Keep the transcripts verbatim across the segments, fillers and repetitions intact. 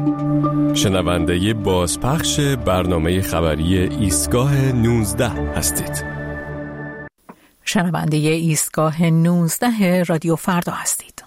شنونده بازپخش برنامه خبری ایستگاه نوزده هستید. شنونده ایستگاه نوزده رادیو فردا هستید.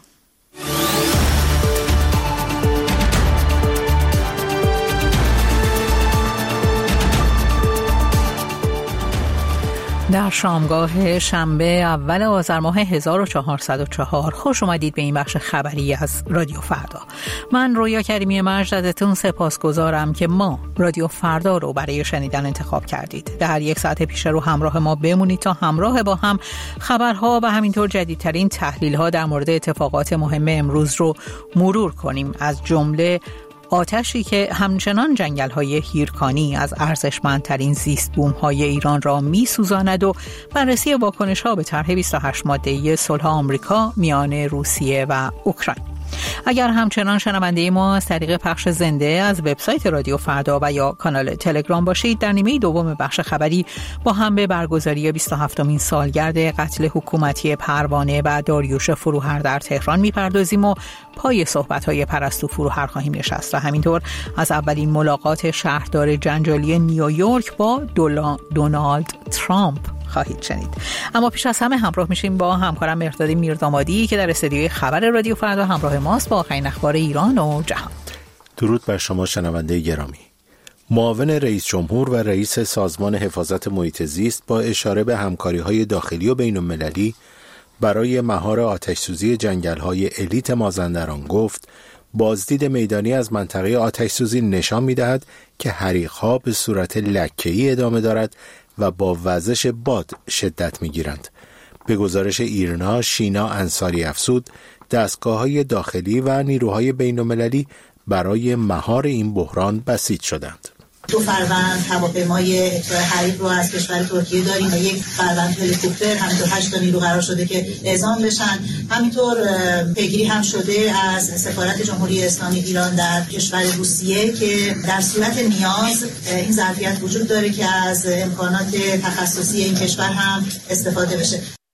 در شامگاه شنبه اول آذر ماه هزار و چهارصد و چهار خوش اومدید به این بخش خبری از رادیو فردا. من رویا کریمی مرج ازتون سپاسگزارم که ما رادیو فردا رو برای شنیدن انتخاب کردید. در یک ساعت پیش رو همراه ما بمونید تا همراه با هم خبرها و همینطور جدیدترین تحلیل‌ها در مورد اتفاقات مهم امروز رو مرور کنیم، از جمله آتشی که همچنان جنگل‌های هیرکانی از ارزشمندترین زیست بوم‌های ایران را می‌سوزاند و بررسی واکنش‌ها به طرح بیست و هشت ماده‌ای صلح آمریکا میان روسیه و اوکراین. اگر همچنان شنونده ما از طریق پخش زنده از وبسایت رادیو فردا و یا کانال تلگرام باشید، در نیمه دوم بخش خبری با هم به برگزاری بیست و هفتمین سالگرد قتل حکومتی پروانه و داریوش فروهر در تهران میپردازیم و پای صحبت‌های پرستو فروهر خواهیم نشست و همینطور از اولین ملاقات شهردار جنجالی نیویورک با دونالد ترامپ خواهید شنید. اما پیش از همه همراه میشیم با همکارم مهرداد میردامادی که در استودیوی خبر رادیو فردا همراه ماست با آخرین اخبار ایران و جهان. درود بر شما شنونده گرامی. معاون رئیس جمهور و رئیس سازمان حفاظت محیط زیست با اشاره به همکاری‌های داخلی و بین‌المللی برای مهار آتش‌سوزی جنگل‌های الیت مازندران گفت بازدید میدانی از منطقه آتش‌سوزی نشان می‌دهد که حریق‌ها به صورت لکه‌ای ادامه دارد و با وزش باد شدت می‌گیرند. به گزارش ایرنا، شینا انصاری افزود دستگاه‌های داخلی و نیروهای بین‌المللی برای مهار این بحران بسیج شدند. دو فروند هواپیمای اطفاء حریق رو از کشور ترکیه داریم و یک فروند هلیکوپتر، همینطور هشت تا نیرو قرار شده که اعزام بشن. همینطور پیگیری هم شده از سفارت جمهوری اسلامی ایران در کشور روسیه که در صورت نیاز این ظرفیت وجود داره که از امکانات تخصصی این کشور هم استفاده بشه.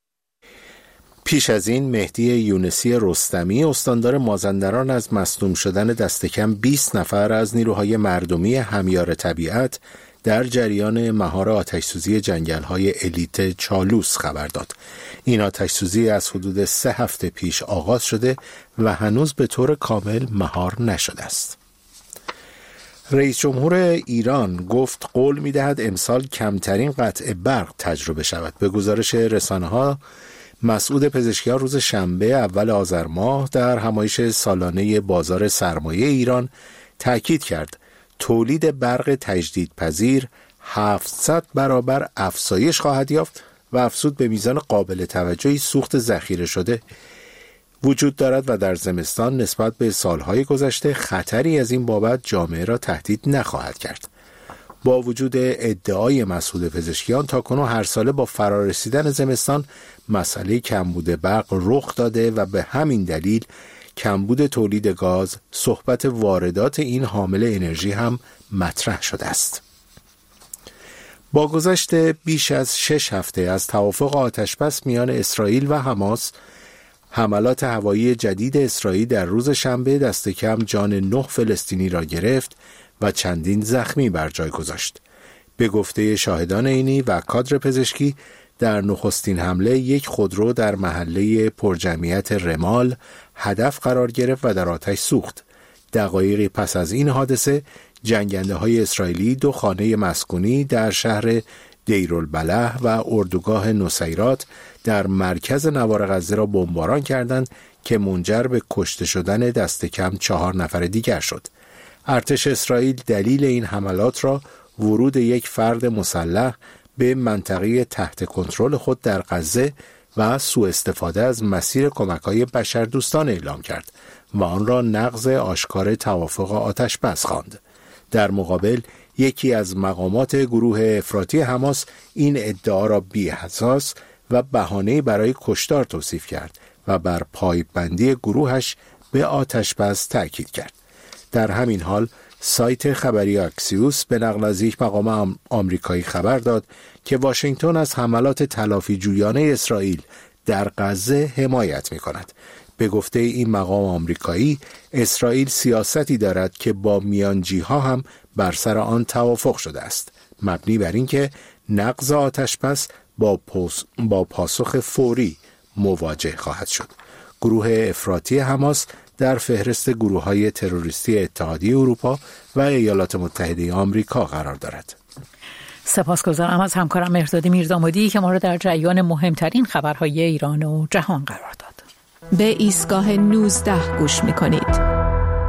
پیش از این مهدی یونسی رستمی استاندار مازندران از مصدوم شدن دست کم بیست نفر از نیروهای مردمی همیار طبیعت در جریان مهار آتش‌سوزی جنگل‌های الیت چالوس خبر داد. این آتش‌سوزی از حدود سه هفته پیش آغاز شده و هنوز به طور کامل مهار نشده است. رئیس جمهور ایران گفت قول می‌دهد امسال کمترین قطع برق تجربه شود. به گزارش رسانه‌ها مسعود پزشکیان روز شنبه اول آذر ماه در همایش سالانه بازار سرمایه ایران تاکید کرد تولید برق تجدیدپذیر هفتصد برابر افزایش خواهد یافت و افزود به میزان قابل توجهی سوخت ذخیره شده وجود دارد و در زمستان نسبت به سالهای گذشته خطری از این بابت جامعه را تهدید نخواهد کرد. با وجود ادعای مسعود پزشکیان تاکنون هر ساله با فرارسیدن زمستان مسئله کمبود برق رخ داده و به همین دلیل کمبود تولید گاز، صحبت واردات این حامل انرژی هم مطرح شده است. با گذشت بیش از شش هفته از توافق آتشبس میان اسرائیل و حماس، حملات هوایی جدید اسرائیل در روز شنبه دست کم جان نه فلسطینی را گرفت و چندین زخمی بر جای گذاشت. به گفته شاهدان عینی و کادر پزشکی در نخستین حمله یک خودرو در محله پرجمعیت رمال هدف قرار گرفت و در آتش سوخت. دقایقی پس از این حادثه جنگنده های اسرائیلی دو خانه مسکونی در شهر دیرالبلح و اردوگاه نصیرات در مرکز نوار غزه را بمباران کردند که منجر به کشته شدن دست کم چهار نفر دیگر شد. ارتش اسرائیل دلیل این حملات را ورود یک فرد مسلح به منطقه تحت کنترل خود در غزه و سوء استفاده از مسیر کمک‌های بشردوستانه اعلام کرد و آن را نقض آشکار توافق آتش‌بس خواند. در مقابل یکی از مقامات گروه افراطی حماس این ادعا را بی‌اساس و بهانه‌ای برای کشتار توصیف کرد و بر پایبندی گروهش به آتش‌بس تأکید کرد. در همین حال سایت خبری اکسیوس به نقل از یک مقام آمریکایی خبر داد که واشنگتن از حملات تلافی جویانه اسرائیل در غزه حمایت می کند. به گفته این مقام آمریکایی، اسرائیل سیاستی دارد که با میانجی‌ها هم بر سر آن توافق شده است، مبنی بر اینکه نقض آتش‌بس با, با پاسخ فوری مواجه خواهد شد. گروه افراطی حماس در فهرست گروه‌های تروریستی اتحادیه اروپا و ایالات متحده آمریکا قرار دارد. سپاسگزارم از همکارم مهرداد میرزامادی که ما را در جریان مهمترین خبرهای ایران و جهان قرار داد. به ایستگاه نوزده گوش می‌کنید.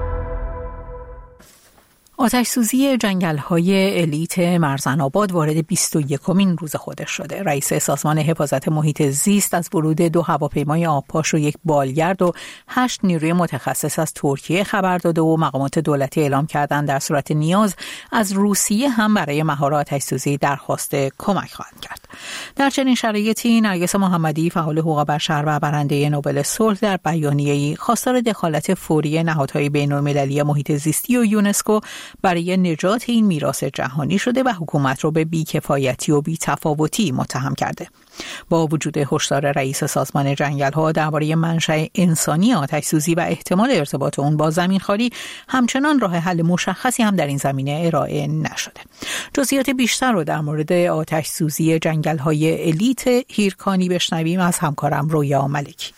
آتش‌سوزی جنگل‌های الیت مرزن‌آباد وارد بیست و یکمین روز خودش شده. رئیس سازمان حفاظت محیط زیست از ورود دو هواپیمای آبپاش و یک بالگرد و هشت نیروی متخصص از ترکیه خبر داده و مقامات دولتی اعلام کردند در صورت نیاز از روسیه هم برای مهار آتش‌سوزی درخواست کمک خواهند کرد. در چنین شرایطی نرگس محمدی فعال حقوق بشر و برنده نوبل صلح در بیانیه‌ای خواستار دخالت فوری نهادهای بین‌المللی محیط زیستی و یونسکو برای نجات این میراث جهانی شده و حکومت را به بی‌کفایتی و بی‌تفاوتی متهم کرده. با وجود هشدار رئیس سازمان جنگل‌ها درباره منشأ انسانی آتش‌سوزی و احتمال ارتباط اون با زمینخواری، همچنان راه حل مشخصی هم در این زمینه ارائه نشده. جزئیات بیشتر رو در مورد آتش‌سوزی جنگل‌های الیت هیرکانی بشنویم از همکارم رویا ملکی.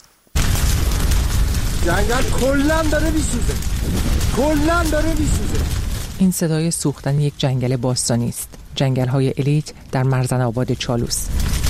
جنگل کلاً داره میسوزه. کلاً داره میسوزه. این صدای سوختن یک جنگل باستانی است. جنگل‌های الیت در مرزن‌آباد چالوس.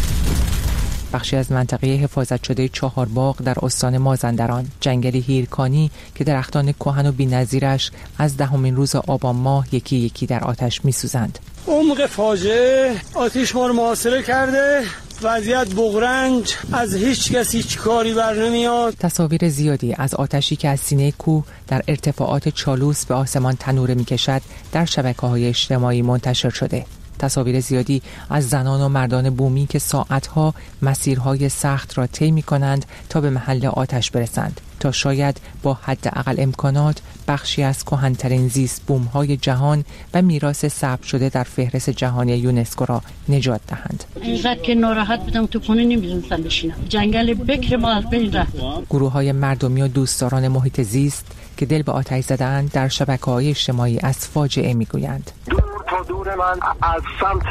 بخشی از منطقه حفاظت شده چهارباغ در استان مازندران، جنگلی هیرکانی که درختان کهن و بی‌نظیرش از دهمین روز آبان ماه یکی یکی در آتش می‌سوزند. عمق فاجعه آتش ما رو محاصره کرده. وضعیت بغرنج، از هیچ کسی هیچ کاری بر نمیاد. تصاویر زیادی از آتشی که از سینه کوه در ارتفاعات چالوس به آسمان تنوره می‌کشد در شبکه‌های اجتماعی منتشر شده. تصاویر زیادی از زنان و مردان بومی که ساعتها مسیرهای سخت را طی می‌کنند تا به محل آتش برسند تا شاید با حداقل امکانات بخشی از کهن‌ترین زیست بوم‌های جهان و میراث ثبت شده در فهرست جهانی یونسکو را نجات دهند. اینقدر که ناراحت بودم تو خونه نمی‌تونستم بشینم. جنگل بکر ما از بین رفت. گروه‌های مردمی و دوستداران محیط زیست که دل به آتش زدند در شبکه‌های اجتماعی از فاجعه می‌گویند. تا دور من از سمت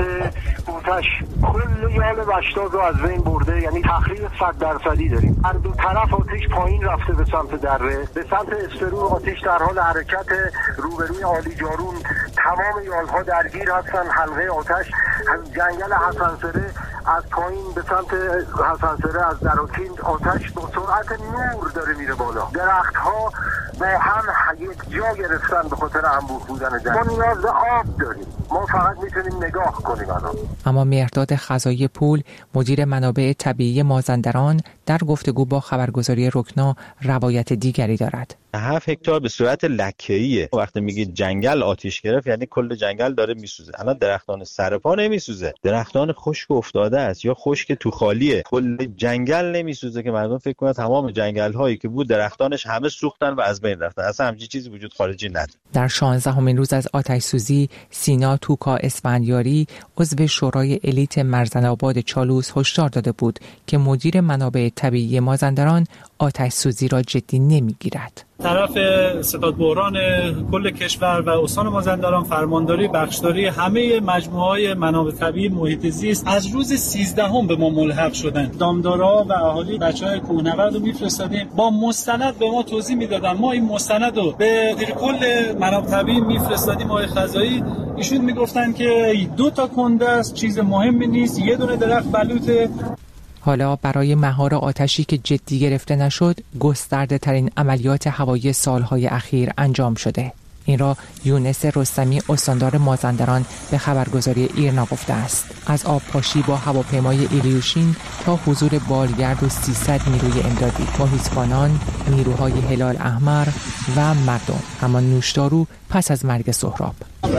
آتش کل یال بشتاز رو از بین برده، یعنی تخریب صد درصدی داریم. هر دو طرف آتش پایین رفته به سمت دره، به سمت اسفرو آتش در حال حرکت روبروی عالی جارون. تمام یالها درگیر هستن. حلقه آتش جنگل حسنسره از پایین به سمت حسنسره از دراکین آتش با سرعت نور داره میره بالا. درختها با هم یک جا گرفتن به خاطر انبوه بودن جنگل. ما نیاز به آب داریم. ما فقط میتونیم نگاه کنیم الان. اما مهرداد خزایی پول، مدیر منابع طبیعی مازندران، در گفتگو با خبرگزاری رکنا روایت دیگری دارد. هفت هکتار به صورت لکه‌ایه. وقتی میگی جنگل آتش گرفت یعنی کل جنگل داره میسوزه. الان درختان سرپا نمیسوزه، درختان خشک افتاده است یا خشک تو خالیه. کل جنگل نمیسوزه که مردم فکر کنن تمام جنگل هایی که بود درختانش همه سوختن و از بین رفتن. اصلا همچین چیزی وجود خارجی نداره. در شانزدهمین روز از آتش سوزی، سینا توکا اسفندیاری، عضو شورای الیت مرزن‌آباد چالوس، هشدار داده بود که مدیر منابع طبیعی مازندران آتش سوزی را جدی نمیگیرد. طرف ستاد بحران کل کشور و استان مازندران فرمانداری بخشداری همه مجموعه‌های منابع طبیعی محیط زیست از روز سیزدهم به ما ملحق شدن. دامدارا و اهالی بچه‌های کوهنورد رو میفرستادیم، با مستند به ما توضیح میدادن. ما این مستند رو به مدیر کل منابع طبیعی میفرستادیم آقای خزایی. ایشون میگفتن که دو تا کنده است، چیز مهمی نیست، یه دونه درخت بلوطه. حالا برای مهار آتشی که جدی گرفته نشد، گسترده ترین عملیات هوایی سالهای اخیر انجام شده. این را یونس رستمی استاندار مازندران به خبرگزاری ایرنا گفته است. از آبپاشی با هواپیمای ایلیوشین تا حضور بالگرد و سیصد نیروی امدادی، محیطبانان، نیروهای هلال احمر و مردم. اما نوشدارو پس از مرگ سهراب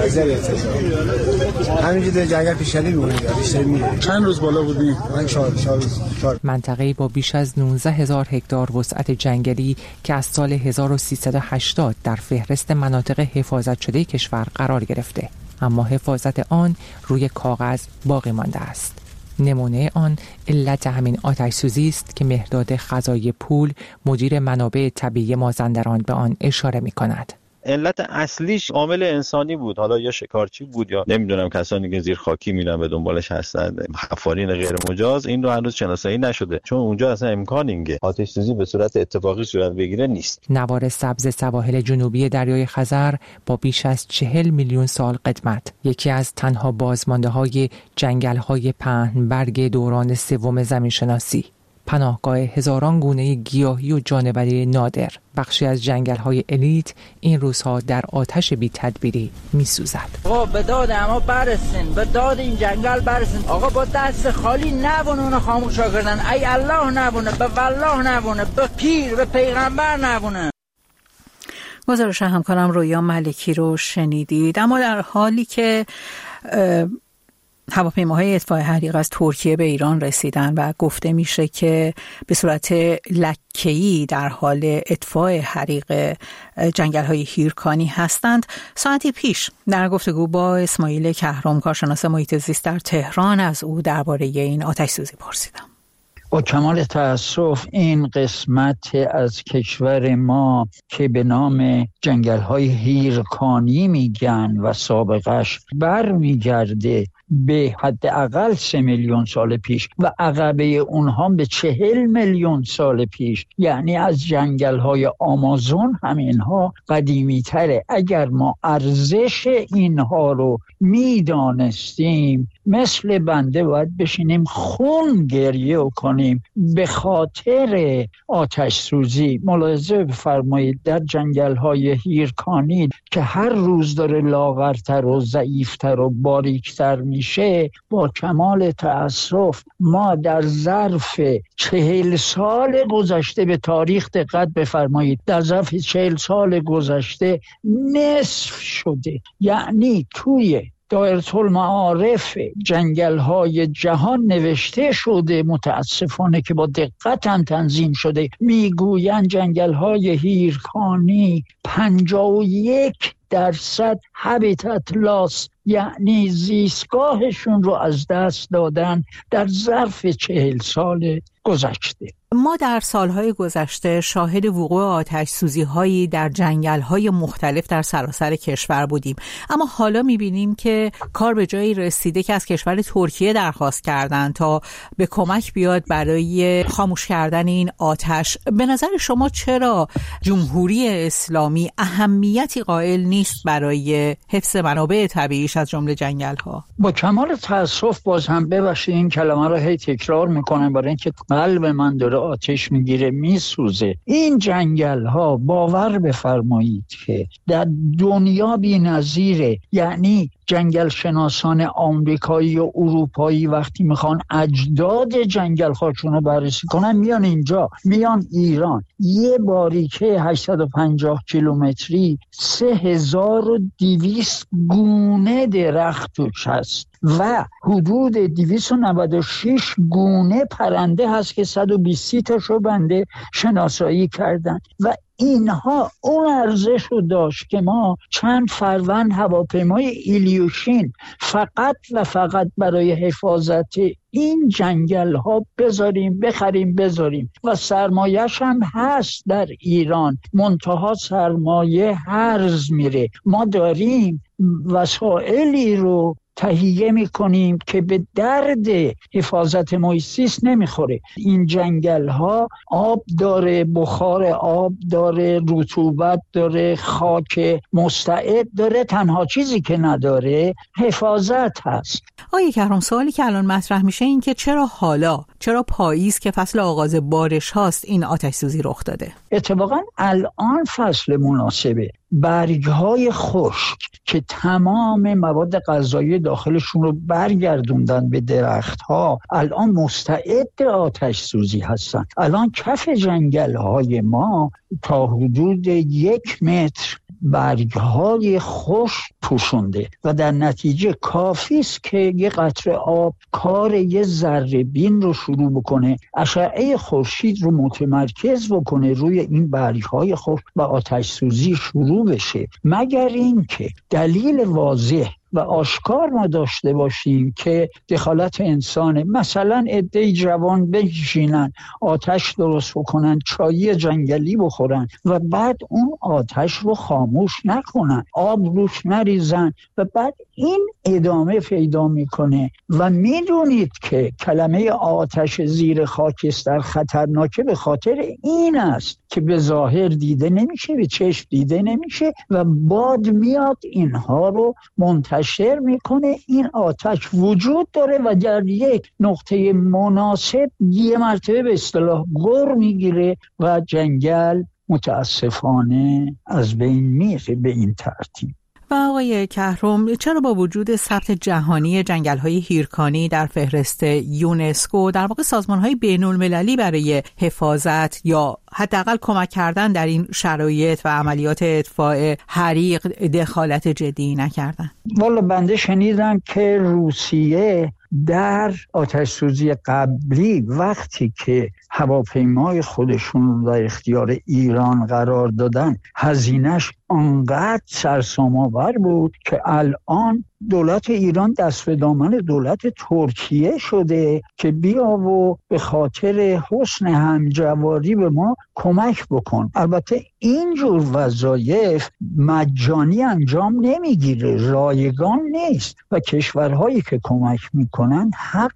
همینجوری جنگل پیشلی میمونه، بیشتر میره. چند روز بالا بودی؟ من چهار روز. منطقه‌ای با بیش از نوزده هزار هکتار وسعت جنگلی که از سال هزار و سیصد و هشتاد در فهرست مناطق حفاظت شده کشور قرار گرفته، اما حفاظت آن روی کاغذ باقی مانده است. نمونه آن علت همین آتش سوزی است که مهرداد خزای پول مدیر منابع طبیعی مازندران به آن اشاره می کند. علت اصلیش عامل انسانی بود، حالا یا شکارچی بود یا نمیدونم کسانی که زیر خاکی میرن به دنبالش هستند، حفارین غیر مجاز. این رو هنوز شناسایی نشده، چون اونجا اصلا امکان اینکه آتش سوزی به صورت اتفاقی صورت بگیره نیست. نوار سبز سواحل جنوبی دریای خزر با بیش از چهل میلیون سال قدمت، یکی از تنها بازمانده‌های جنگل‌های پهنبرگ دوران سوم زمینشناسی، پناهگاه هزاران گونه گیاهی و جانوری نادر، بخشی از جنگل‌های الیت این روزها در آتش بی تدبیری می‌سوزد. آقا به داد اما برسین، به داد این جنگل برسین. آقا با دست خالی نبونه اونو خاموشا کردن. ای الله نبونه، به والله نبونه، به پیر، به پیغمبر نبونه. گزارش همکارم رویا ملکی رو شنیدید. اما در حالی که هواپیماهای اطفاء حریق از ترکیه به ایران رسیدن و گفته میشه که به صورت لکه‌ای در حال اطفاء حریق جنگل‌های هیرکانی هستند، ساعتی پیش در گفتگو با اسماعیل کهرم کارشناس محیط زیست در تهران از او درباره این آتش سوزی پرسیدم. با کمال تأسف این قسمت از کشور ما که به نام جنگل‌های هیرکانی میگن و سابقش بر میگرده به حداقل سه میلیون سال پیش و عقبه اونها به چهل میلیون سال پیش، یعنی از جنگل‌های آمازون هم اینها قدیمی تره. اگر ما ارزش اینها رو میدانستیم، مثل بنده باید بشینیم خون گریه کنیم به خاطر آتش سوزی. ملاحظه بفرمایید در جنگل‌های هیرکانی که هر روز داره لاغرتر و ضعیفتر و باریکتر میشه، با کمال تأسف ما در ظرف چهل سال گذشته، به تاریخ دقت بفرمایید، در ظرف چهل سال گذشته نصف شده. یعنی توی دایره المعارف جنگل‌های جهان نوشته شده، متاسفانه که با دقت هم تنظیم شده، میگویند جنگل‌های هیرکانی پنجاه و یک درصد هابیتات لاس، یعنی زیستگاهشون رو از دست دادن در ظرف چهل سال گذشته. ما در سالهای گذشته شاهد وقوع آتش سوزی هایی در جنگل های مختلف در سراسر کشور بودیم، اما حالا میبینیم که کار به جایی رسیده که از کشور ترکیه درخواست کردن تا به کمک بیاد برای خاموش کردن این آتش. به نظر شما چرا جمهوری اسلامی اهمیتی قائل نیست برای حفظ منابع طبیعیش از جمله جنگل ها؟ با کمال تأسف باز هم ببخشید این کلمه رو هی تکرار میکنم برای اینکه قلب من داره آتش میگیره، میسوزه. این جنگل ها باور بفرمایید که در دنیا بی‌نظیره. یعنی جنگل شناسان آمریکایی و اروپایی وقتی میخوان اجداد جنگل هاشون رو بررسی کنن، میان اینجا، میان ایران، یه باریکه هشتصد و پنجاه کیلومتری سه هزار و دویست گونه درخت توش هست و حدود دویست و نود و شش گونه پرنده هست که صد و بیست تاشو بنده شناسایی کردن و اینها اون ارزش رو داشت که ما چند فروند هواپیمای ایلیوشین فقط و فقط برای حفاظت این جنگل ها بذاریم، بخریم بذاریم و سرمایه‌اش هم هست در ایران، منتها سرمایه هرز میره. ما داریم وسایلی رو تهیه میکنیم که به درد حفاظت محیط زیست نمیخوره. این جنگل ها آب داره، بخار آب داره، رطوبت داره، خاک مستعد داره، تنها چیزی که نداره حفاظت هست. آقای کهرم، سوالی که الان مطرح میشه این که چرا حالا، چرا پاییز که فصل آغاز بارش هاست این آتش سوزی رخ داده؟ اتفاقا الان فصل مناسبه. برگ‌های خشک که تمام مواد غذایی داخلشون رو برگردوندن به درخت‌ها الان مستعد آتش سوزی هستن. الان کف جنگل‌های ما تا حدود یک متر برگ‌های خشک پوشونده و در نتیجه کافی است که یه قطره آب کار یه ذره بین رو شروع بکنه، اشعه خورشید رو متمرکز بکنه روی این برگ‌های خشک و آتش سوزی شروع بشه. مگر این که دلیل واضح و آشکار ما داشته باشیم که دخالت انسانه. مثلا عده‌ای جوان بنشینن آتش درست بکنن، چایی جنگلی بخورن و بعد اون آتش رو خاموش نکنن، آب روش نریزن و بعد این ادامه پیدا میکنه. و میدونید که کلمه آتش زیر خاکستر خطرناکه به خاطر این است که به ظاهر دیده نمیشه، به چشم دیده نمیشه و باد میاد اینها رو منتشر میکنه. این آتش وجود داره و در یک نقطه مناسب یه مرتبه به اصطلاح گر میگیره و جنگل متاسفانه از بین میره به این ترتیب. و آقای کهرم، چرا با وجود ثبت جهانی جنگل‌های هیرکانی در فهرست یونسکو در واقع سازمان‌های بین‌المللی برای حفاظت یا حداقل کمک کردن در این شرایط و عملیات اطفاء حریق دخالت جدی نکردن؟ والا بنده شنیدم که روسیه در آتش سوزی قبلی وقتی که هواپیمای خودشون رو در اختیار ایران قرار دادن هزینه‌اش انقدر سرسام‌آور بود که الان دولت ایران دست به دامن دولت ترکیه شده که بیا و به خاطر حسن همجواری به ما کمک بکن. البته اینجور وظایف مجانی انجام نمیگیره، رایگان نیست و کشورهایی که کمک میکنن حق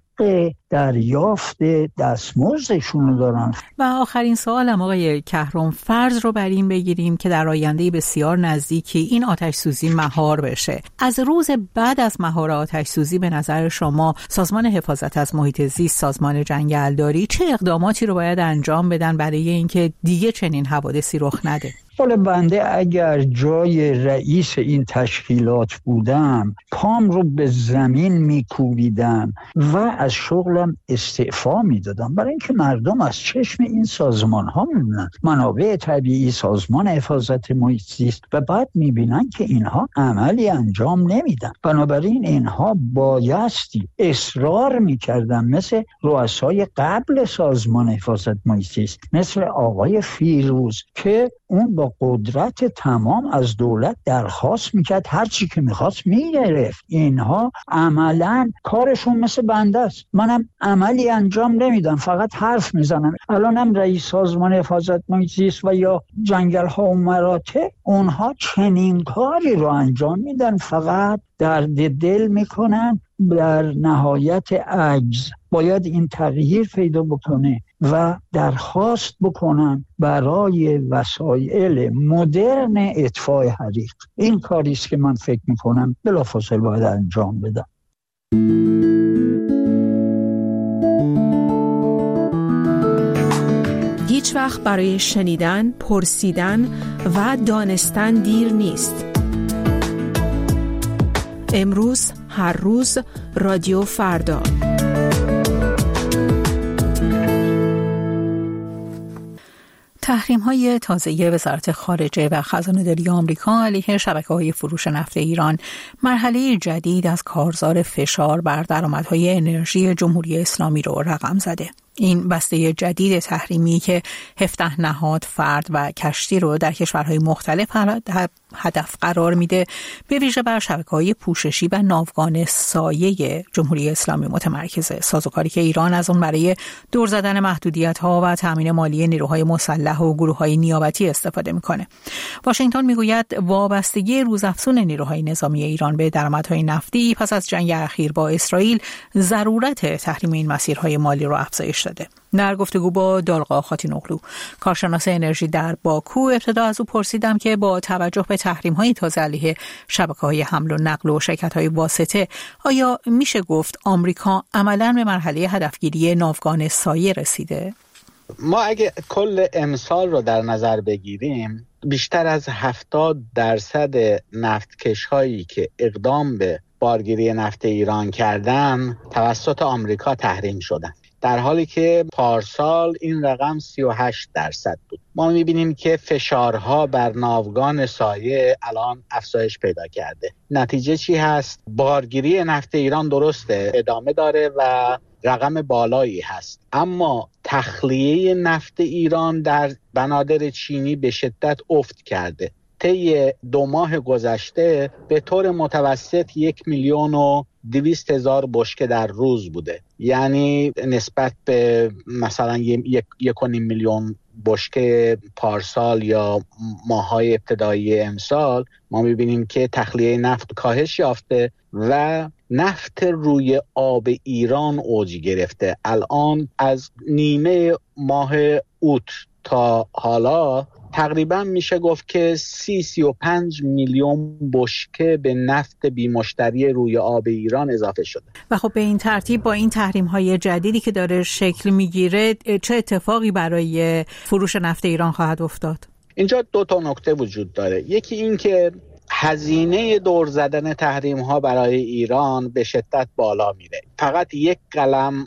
دریافت دستمزدشون رو دارن. و آخرین سوالم آقای کهرم، فرض رو بر این بگیریم که در آینده بسیار نزدیکی این آتش سوزی مهار بشه. از روز بعد از مهار آتش سوزی به نظر شما سازمان حفاظت از محیط زیست، سازمان جنگلداری چه اقداماتی رو باید انجام بدن برای اینکه دیگه چنین حوادثی رخ نده؟ حالا بنده اگر جای رئیس این تشکیلات بودم پام رو به زمین میکوبیدم و از شغلم استعفا میدادم، برای اینکه مردم از چشم این سازمان ها میبینن، منابع طبیعی، سازمان حفاظت محیط زیست، و بعد میبینن که اینها عملی انجام نمیدن. بنابراین اینها بایستی اصرار میکردن مثل رؤسای قبل سازمان حفاظت محیط زیست، مثل آقای فیروز که اون با قدرت تمام از دولت درخواست میکرد هر چی که میخواست میگرفت. اینها عملا کارشون مثل بنده است، منم عملی انجام نمیدم، فقط حرف میزنم. الانم رئیس سازمان حفاظت محیط زیست و یا جنگل ها و مراتع اونها چنین کاری رو انجام میدن، فقط درد دل میکنن. در نهایت عجز باید این تغییر پیدا بکنه و درخواست بکنن برای وسایل مدرن اطفاء حریق. این کاری است که من فکر میکنم بلافاصله باید انجام بدم. هیچ وقت برای شنیدن، پرسیدن و دانستن دیر نیست. امروز، هر روز، رادیو فردا. تحریم‌های تازه وزارت خارجه و خزانه‌داری آمریکا علیه شبکه‌های فروش نفت ایران مرحله جدید از کارزار فشار بر درآمدهای انرژی جمهوری اسلامی رو رقم زده. این بسته جدید تحریمی که هفده نهاد، فرد و کشتی رو در کشورهای مختلف هدف قرار میده، به ویژه بر شبکه‌های پوششی و ناوگان سایه جمهوری اسلامی متمرکزه. سازوکاری که ایران از اون برای دور زدن محدودیت‌ها و تامین مالی نیروهای مسلح و گروه‌های نیابتی استفاده میکنه. واشنگتن میگوید وابستگی روزافزون نیروهای نظامی ایران به درآمدهای نفتی پس از جنگ اخیر با اسرائیل ضرورت تحریم این مسیرهای مالی رو افزایش داده. در گفتگو با دالقا خاتینوغلو، کارشناس انرژی در باکو، ابتدا از او پرسیدم که با توجه به تحریم‌های تازه علیه شبکه‌های حمل و نقل و شرکت‌های واسطه آیا میشه گفت آمریکا عملاً به مرحله هدفگیری ناوگان سایه رسیده؟ ما اگه کل امسال رو در نظر بگیریم، بیشتر از هفتاد درصد نفتکش هایی که اقدام به بارگیری نفت ایران کردن توسط آمریکا تحریم شدن، در حالی که پارسال این رقم سی و هشت درصد بود. ما میبینیم که فشارها بر ناوگان سایه الان افزایش پیدا کرده. نتیجه چی هست؟ بارگیری نفت ایران درسته ادامه داره و رقم بالایی هست، اما تخلیه نفت ایران در بنادر چینی به شدت افت کرده. طی دو ماه گذشته به طور متوسط یک میلیون و دویست هزار بشکه در روز بوده. یعنی نسبت به مثلا یک یک و نیم میلیون بشکه پارسال یا ماهای ابتدایی امسال ما میبینیم که تخلیه نفت کاهش یافته و نفت روی آب ایران اوج گرفته. الان از نیمه ماه اوت تا حالا تقریبا میشه گفت که سی سی و پنج میلیون بشکه به نفت بیمشتری روی آب ایران اضافه شده. و خب به این ترتیب با این تحریم های جدیدی که داره شکل میگیره چه اتفاقی برای فروش نفت ایران خواهد افتاد؟ اینجا دو تا نکته وجود داره. یکی این که هزینه دور زدن تحریم ها برای ایران به شدت بالا میره. فقط یک قلم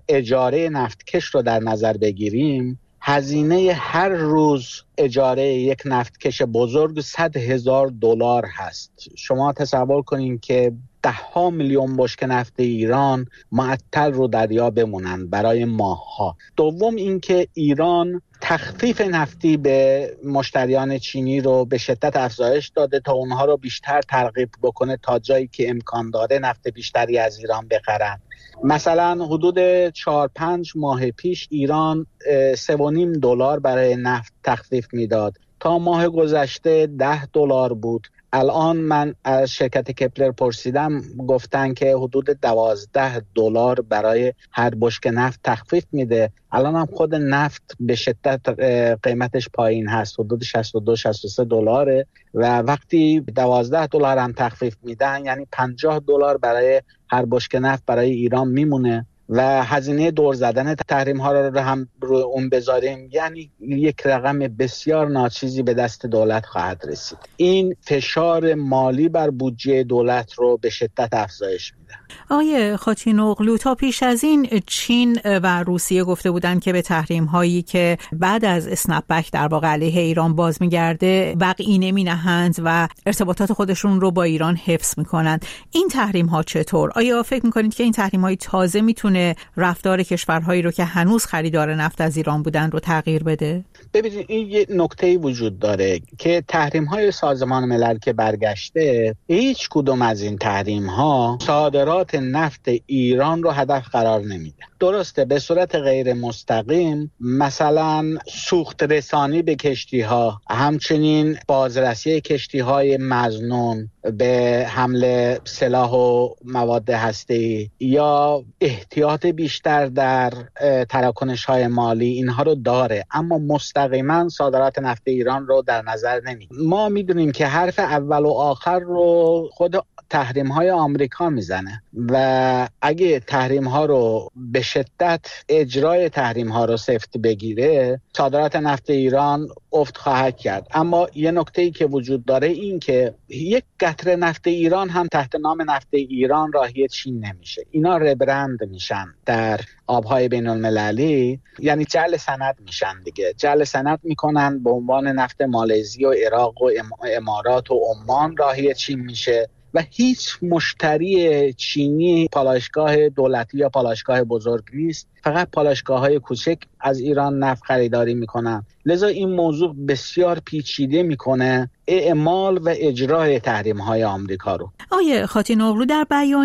اجاره نفتکش رو در نظر بگیریم، هزینه هر روز اجاره یک نفتکش بزرگ صد هزار دلار هست. شما تصور کنین که ده ها میلیون بشکه نفت ایران معطل رو دریا بمونن برای ماه‌ها. دوم اینکه ایران تخفیف نفتی به مشتریان چینی رو به شدت افزایش داده تا اونها رو بیشتر ترغیب بکنه تا جایی که امکان داره نفت بیشتری از ایران بخرن. مثلا حدود چهار پنج ماه پیش ایران سه و نیم دلار برای نفت تخفیف میداد، تا ماه گذشته ده دلار بود. الان من از شرکت کپلر پرسیدم، گفتن که حدود دوازده دلار برای هر بشکه نفت تخفیف میده. الان هم خود نفت به شدت قیمتش پایین هست، حدود شصت و دو شصت و سه دلاره و وقتی دوازده دلار هم تخفیف میدن یعنی پنجاه دلار برای هر بشکه نفت برای ایران میمونه و هزینه دور زدن تحریم ها رو هم رو اون بذاریم یعنی یک رقم بسیار ناچیزی به دست دولت خواهد رسید. این فشار مالی بر بودجه دولت رو به شدت افزایش میده. آقای خاتینوغلو، تا پیش از این چین و روسیه گفته بودند که به تحریم هایی که بعد از اسنپ بک در واقع علیه ایران باز میگرده وقعی نمی نهند و ارتباطات خودشون رو با ایران حفظ میکنند. این تحریم ها چطور؟ آیا فکر میکنید که این تحریم های تازه میتونه رفتار کشورهایی رو که هنوز خریدار نفت از ایران بودن رو تغییر بده؟ ببینید این یه نکته‌ای وجود داره که تحریم های سازمان ملل که برگشته، هیچ کدوم از این تحریم ها صادرات نفت ایران رو هدف قرار نمیده. درسته به صورت غیر مستقیم مثلا سوخت رسانی به کشتی ها، همچنین بازرسی کشتی های مظنون به حمل سلاح و مواد هسته‌ای یا احتیاط بیشتر در تراکنش های مالی اینها رو داره، اما مستقیما صادرات نفت ایران رو در نظر نمیگیره. ما میدونیم که حرف اول و آخر رو خود تحریم های آمریکا میزنه و اگه تحریم ها رو به شدت اجرای تحریم ها رو سفت بگیره صادرات نفت ایران افت خواهد کرد. اما یه نکته‌ای که وجود داره این که یک قطره نفت ایران هم تحت نام نفت ایران راهی چین نمیشه. اینا ربرند میشن در آبهای بین المللی، یعنی جعل سند میشن دیگه. جعل سند میکنن به عنوان نفت مالزی و عراق و امارات و عمان راهی چین میشه و هیچ مشتری چینی پالایشگاه دولتی یا پالایشگاه بزرگ نیست، فقط پالایشگاه‌های کوچک از ایران نفت خریداری میکنن. لذا این موضوع بسیار پیچیده میکنه اعمال و اجرای تحریم‌های آمریکا رو. آقای خاتینوغلو، در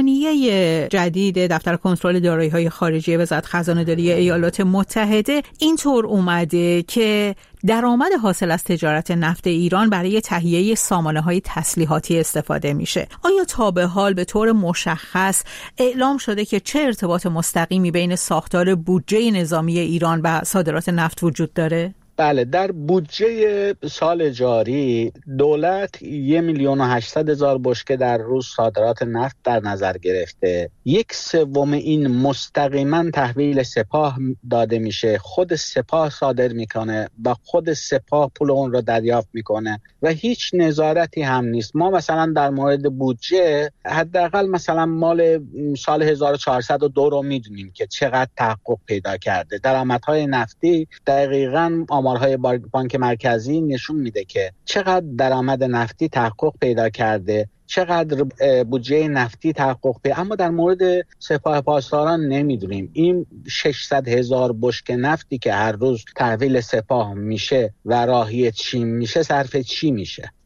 بیانیه جدید دفتر کنترل دارایی‌های خارجی وزارت خزانه‌داری ایالات متحده اینطور اومده که درآمد حاصل از تجارت نفت ایران برای تهیه سامانه‌های تسلیحاتی استفاده میشه. آیا تا به حال به طور مشخص اعلام شده که چه ارتباط مستقیمی بین ساختار بودجه نظامی ایران و صادرات نفت وجود داره؟ بله، در بودجه سال جاری دولت یک میلیون و هشتصد هزار بشکه در روز صادرات نفت در نظر گرفته. یک سوم این مستقیما تحویل سپاه داده میشه، خود سپاه صادر میکنه و خود سپاه پول اون رو دریافت میکنه و هیچ نظارتی هم نیست. ما مثلا در مورد بودجه حداقل مثلا مال سال هزار و چهارصد و دو رو میدونیم که چقدر تحقق پیدا کرده. درآمدهای نفتی دقیقاً آمارهای بانک مرکزی نشون میده که چقدر درآمد نفتی تحقق پیدا کرده، چقدر بودجه نفتی تحقق پیدا، اما در مورد سپاه پاسداران نمیدونیم. این ششصد هزار بشکه نفتی که هر روز تحویل سپاه میشه و راهی چین میشه صرف چی میشه؟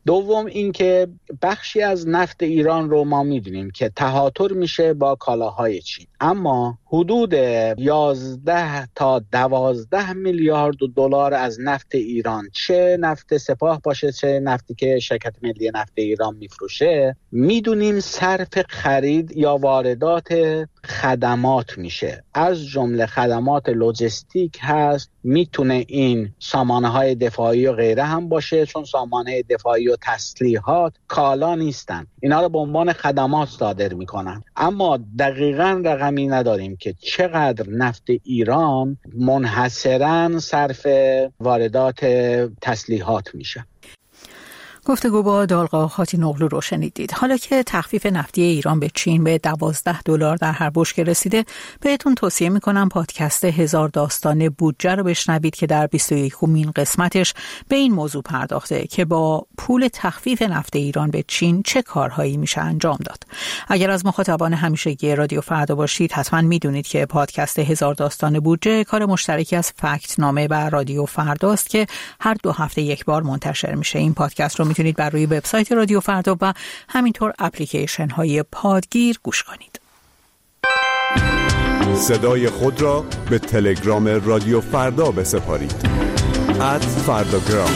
دوم اینکه بخشی از نفت ایران رو ما میدونیم که تهاتر میشه با کالاهای چین، اما حدود یازده تا دوازده میلیارد دلار از نفت ایران، چه نفت سپاه باشه چه نفتی که شرکت ملی نفت ایران میفروشه، میدونیم صرف خرید یا واردات خدمات میشه، از جمله خدمات لوجستیک هست، میتونه این سامانه های دفاعی و غیره هم باشه، چون سامانه دفاعی و تسلیحات کالا نیستن، اینا رو به عنوان خدمات صادر میکنن، اما دقیقاً رقمی نداریم که چقدر نفت ایران منحصراً صرف واردات تسلیحات میشه. گفتگو با دالقا خاتینوغلو رو شنیدید. حالا که تخفیف نفتی ایران به چین به دوازده دلار در هر بشکه رسیده، بهتون توصیه میکنم پادکست هزار داستان بودجه رو بشنوید که در بیست و یکمین قسمتش به این موضوع پرداخته که با پول تخفیف نفت ایران به چین چه کارهایی میشه انجام داد. اگر از مخاطبان همیشگی رادیو فردا باشید، حتما میدونید که پادکست هزار داستان بودجه کار مشترکی از فکت نامه و رادیو فرداست که هر دو هفته یک بار منتشر میشه. این پادکست رو میتونید بر روی وبسایت رادیو فردا و همینطور اپلیکیشن های پادگیر گوش کنید. صدای خود را به تلگرام رادیو فردا بسپارید. ات فرداگرام.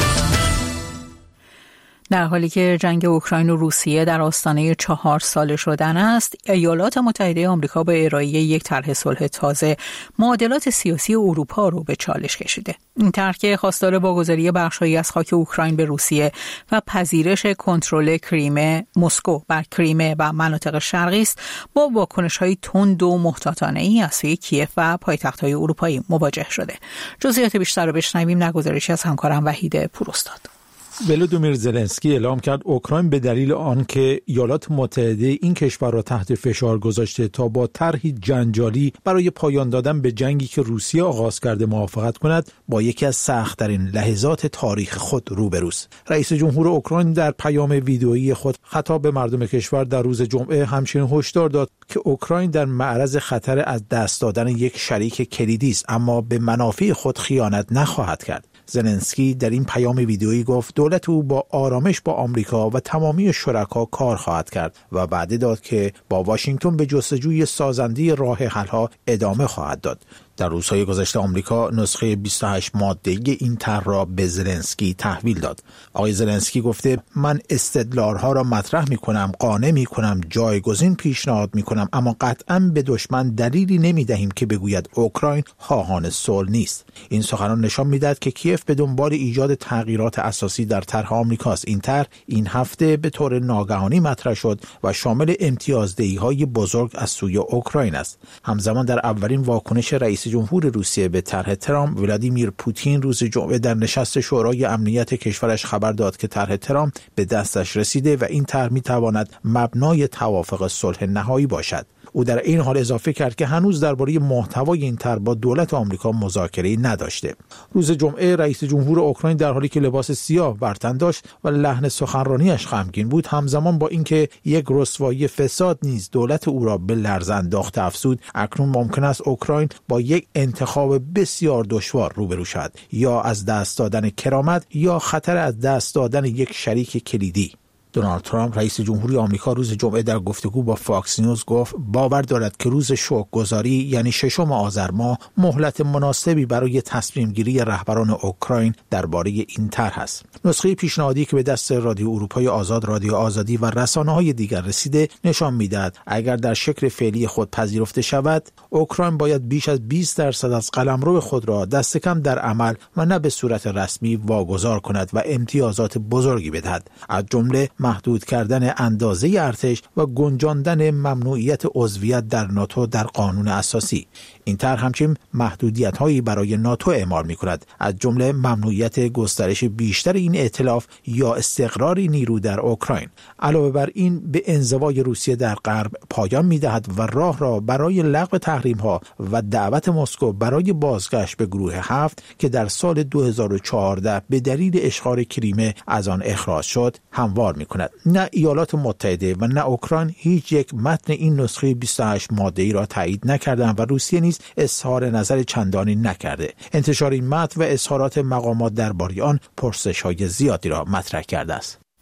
در حالی که جنگ اوکراین و روسیه در آستانه چهار ساله شدن است، ایالات متحده آمریکا به ارائه یک طرح صلح تازه معادلات سیاسی اروپا رو به چالش کشیده. این طرح که خواستار واگذاری بخش‌هایی از خاک اوکراین به روسیه و پذیرش کنترل کریمه مسکو بر کریمه و مناطق شرقی است، با واکنش‌های تند و محتاطانه‌ای از سوی کیف و پایتخت‌های اروپایی مواجه شده. جزئیات بیشتر رو بشنویم در گزارشی از همکارم وحید پوراستاد. ولودیمیر زلنسکی اعلام کرد اوکراین به دلیل آنکه ایالات متحده این کشور را تحت فشار گذاشته تا با طرحی جنجالی برای پایان دادن به جنگی که روسیه آغاز کرده موافقت کند، با یکی از سخت‌ترین لحظات تاریخ خود روبروست. رئیس جمهور اوکراین در پیام ویدئویی خود خطاب به مردم کشور در روز جمعه همچنین هشدار داد که اوکراین در معرض خطر از دست دادن یک شریک کلیدی است، اما به منافع خود خیانت نخواهد کرد. زلنسکی در این پیام ویدئویی گفت دولت او با آرامش با آمریکا و تمامی شرکا کار خواهد کرد و وعده داد که با واشنگتن به جستجوی سازنده راه حل‌ها ادامه خواهد داد. در روزهای گذشته آمریکا نسخه بیست و هشت ماده‌ای این طرح را به زلنسکی تحویل داد. آقای زلنسکی گفته من استدلال‌ها را مطرح می‌کنم، قانع می‌کنم، جایگزین پیشنهاد می‌کنم، اما قطعاً به دشمن دلیلی نمی‌دهیم که بگوید اوکراین خواهان صلح نیست. این سخنان نشان می‌دهد که کیف به دنبال ایجاد تغییرات اساسی در طرح آمریکاست. این طرح این هفته به طور ناگهانی مطرح شد و شامل امتیازدهی‌های بزرگ از سوی اوکراین است. همزمان در اولین واکنش رئیس جمهور روسیه به طرح ترامپ، ولادیمیر پوتین روز جمعه در نشست شورای امنیت کشورش خبر داد که طرح ترامپ به دستش رسیده و این طرح می‌تواند مبنای توافق صلح نهایی باشد. او در این حال اضافه کرد که هنوز درباره محتوای این طرح با دولت آمریکا مذاکره‌ای نداشته. روز جمعه رئیس جمهور اوکراین در حالی که لباس سیاه بر تن داشت و لحن سخنرانیش غمگین بود، همزمان با اینکه یک رسوایی فساد نیز دولت او را به لرز انداخته افزود، اکنون ممکن است اوکراین با یک انتخاب بسیار دشوار روبرو شود، یا از دست دادن کرامت یا خطر از دست دادن یک شریک کلیدی. دونالد ترامپ رئیس جمهوری آمریکا روز جمعه در گفتگو با فاکس نیوز گفت باور دارد که روز شوک‌گذاری یعنی ششم آذر ماه مهلت مناسبی برای تصمیم گیری رهبران اوکراین درباره این طرح است. نسخه پیشنهادی که به دست رادیو اروپای آزاد، رادیو آزادی و رسانه‌های دیگر رسیده نشان می‌دهد اگر در شکل فعلی خود پذیرفته شود، اوکراین باید بیش از بیست درصد از قلمرو خود را دست کم در عمل و نه به صورت رسمی واگذار کند و امتیازات بزرگی بدهد، از جمله محدود کردن اندازه ارتش و گنجاندن ممنوعیت عضویت در ناتو در قانون اساسی. این طرح همچنین محدودیت‌هایی برای ناتو اعمال می‌کند، از جمله ممنوعیت گسترش بیشتر این ائتلاف یا استقرار نیرو در اوکراین. علاوه بر این به انزوای روسیه در غرب پایان می‌دهد و راه را برای لغو تحریم‌ها و دعوت مسکو برای بازگشت به گروه هفت که در سال دو هزار و چهارده به دلیل اشغال کریمه از آن اخراج شد هموار می‌کند. نه ایالات متحده و نه اوکراین هیچ یک متن این نسخه بیست و هشت ماده‌ای را تایید نکردند و روسیه نیز اظهار نظر چندانی نکرده. انتشار این متن و اظهارات مقامات درباره آن پرسش‌های زیادی را مطرح کرده است.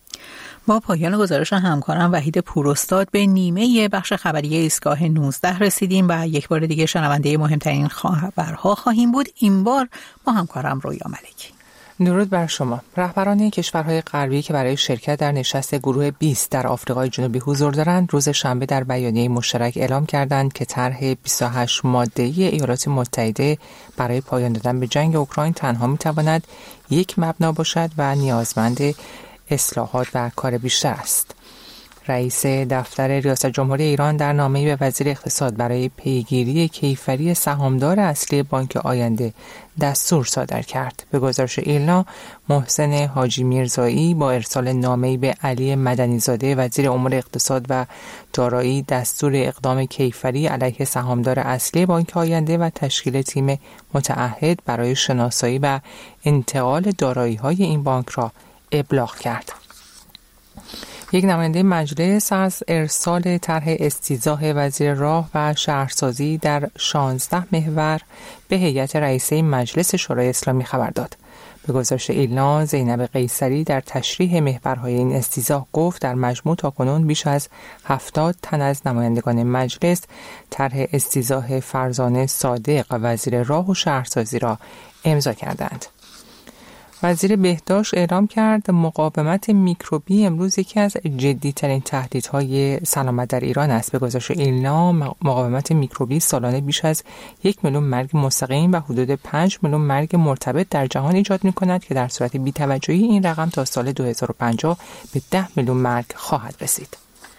با پایان گزارش همکارم وحید پوراستاد به نیمه بخش خبری ایستگاه نوزده رسیدیم و یک بار دیگه شنونده مهمترین خبرها خواهیم بود، این بار با همکارم رویا ملکی. درود بر شما. رهبران کشورهای غربی که برای شرکت در نشست گروه بیست در آفریقای جنوبی حضور دارند روز شنبه در بیانیه مشترک اعلام کردند که طرح بیست و هشت ماده‌ای ایالات متحده برای پایان دادن به جنگ اوکراین تنها می‌تواند یک مبنا باشد و نیازمند اصلاحات و کار بیشتر است. رئیس دفتر ریاست جمهوری ایران در نامه‌ای به وزیر اقتصاد برای پیگیری کیفری سهامدار اصلی بانک آینده دستور صادر کرد. به گزارش ایلنا، محسن حاجی میرزایی با ارسال نامه‌ای به علی مدنی‌زاده وزیر امور اقتصاد و دارایی دستور اقدام کیفری علیه سهامدار اصلی بانک آینده و تشکیل تیم متعهد برای شناسایی و انتقال دارایی‌های این بانک را ابلاغ کرد. یک نماینده مجلس از ارسال طرح استیضاح وزیر راه و شهرسازی در شانزده محور به هیئت رئیسه مجلس شورای اسلامی خبر داد. به گزارش ایلنا، زینب قیصری در تشریح محورهای این استیضاح گفت در مجموع تاکنون بیش از هفتاد تن از نمایندگان مجلس طرح استیضاح فرزانه صادق وزیر راه و شهرسازی را امضا کردند. وزیر بهداشت اعلام کرد مقاومت میکروبی امروز یکی از جدی‌ترین تهدیدهای سلامت در ایران است. به گزارش ایلنا، مقاومت میکروبی سالانه بیش از یک میلیون مرگ مستقیم و حدود پنج میلیون مرگ مرتبط در جهان ایجاد می‌کند که در صورت بی‌توجهی این رقم تا سال دو هزار و پنجاه به ده میلیون مرگ خواهد رسید.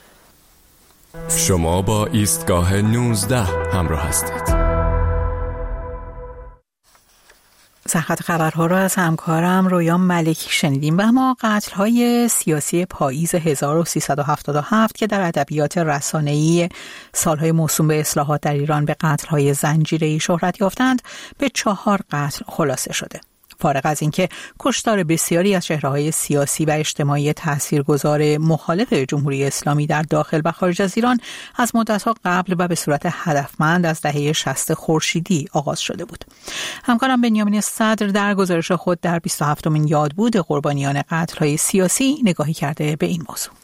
شما با ایستگاه نوزده همراه هستید. سرخط خبرها را از همکارم رویا ملکی شنیدیم. و اما قتل‌های سیاسی پاییز هزار و سیصد و هفتاد و هفت که در ادبیات رسانه‌ای سالهای موسوم به اصلاحات در ایران به قتل‌های زنجیره‌ای شهرت یافتند به چهار قتل خلاصه شده. فارغ از اینکه کشتار بسیاری از چهره‌های سیاسی و اجتماعی تاثیرگذار مخالف جمهوری اسلامی در داخل و خارج از ایران از مدت‌ها قبل و به صورت هدفمند از دهه شصت خورشیدی آغاز شده بود. همکارم بنیامین صدر در گزارش خود در بیست و هفتمین یادبود قربانیان قتل‌های سیاسی نگاهی کرده به این موضوع.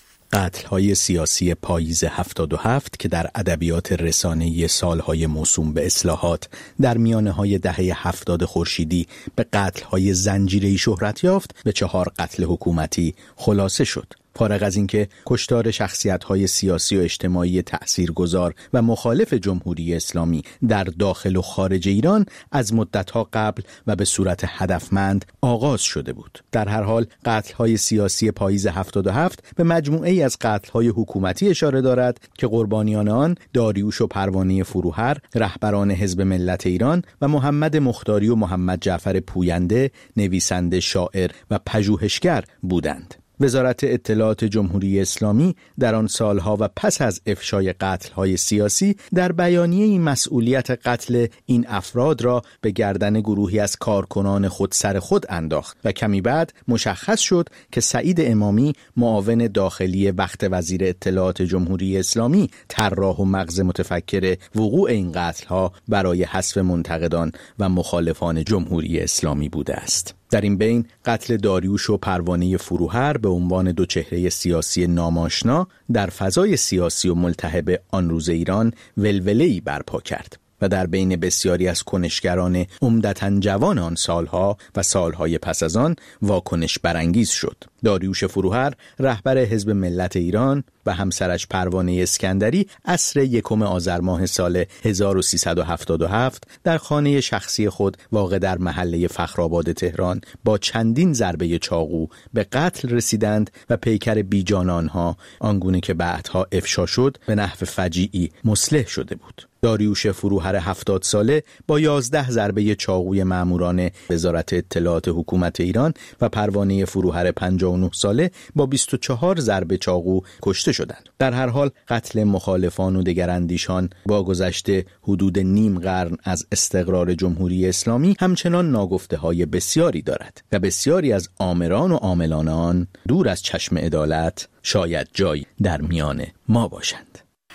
قتل‌های سیاسی پاییز هفتاد و هفت که در ادبیات رسانه‌ای سالهای موسوم به اصلاحات در میانه‌های دهه هفتاد خورشیدی به قتل‌های زنجیره‌ای شهرت یافت به چهار قتل حکومتی خلاصه شد. فارغ از اینکه کشتار شخصیت‌های سیاسی و اجتماعی تأثیرگذار و مخالف جمهوری اسلامی در داخل و خارج ایران از مدت‌ها قبل و به صورت هدفمند آغاز شده بود. در هر حال قتل‌های سیاسی پاییز هفتاد و هفت به مجموعه‌ای از قتل‌های حکومتی اشاره دارد که قربانیان آن داریوش و پروانه فروهر، رهبران حزب ملت ایران و محمد مختاری و محمد جعفر پوینده، نویسنده، شاعر و پژوهشگر بودند. وزارت اطلاعات جمهوری اسلامی در آن سالها و پس از افشای قتل‌های سیاسی در بیانیه این مسئولیت قتل این افراد را به گردن گروهی از کارکنان خود سر خود انداخت و کمی بعد مشخص شد که سعید امامی معاون داخلی وقت وزیر اطلاعات جمهوری اسلامی طراح و مغز متفکر وقوع این قتل‌ها برای حذف منتقدان و مخالفان جمهوری اسلامی بوده است. در این بین قتل داریوش و پروانه فروهر به عنوان دو چهره سیاسی ناماشنا در فضای سیاسی و ملتهب آن روز ایران ولوله‌ای برپا کرد و در بین بسیاری از کنشگران عمدتاً جوان آن سالها و سالهای پس از آن واکنش برانگیز شد. داریوش فروهر رهبر حزب ملت ایران و همسرش پروانه اسکندری عصر یکم آذر ماه سال هزار و سیصد و هفتاد و هفت در خانه شخصی خود واقع در محله فخرآباد تهران با چندین ضربه چاقو به قتل رسیدند و پیکر بیجان آنها آنگونه که بعدها افشا شد به نحو فجیعی مصلح شده بود. داریوش فروهر هفتاد ساله با یازده ضربه چاقوی ماموران وزارت اطلاعات حکومت ایران و پروانه فروهر پنجاه و نه ساله با بیست و چهار ضربه چاقو کشته شدند. در هر حال قتل مخالفان و دگراندیشان با گذشته حدود نیم قرن از استقرار جمهوری اسلامی همچنان ناگفته‌های بسیاری دارد و بسیاری از آمران و عاملان آن دور از چشم عدالت شاید جایی در میان ما باشند.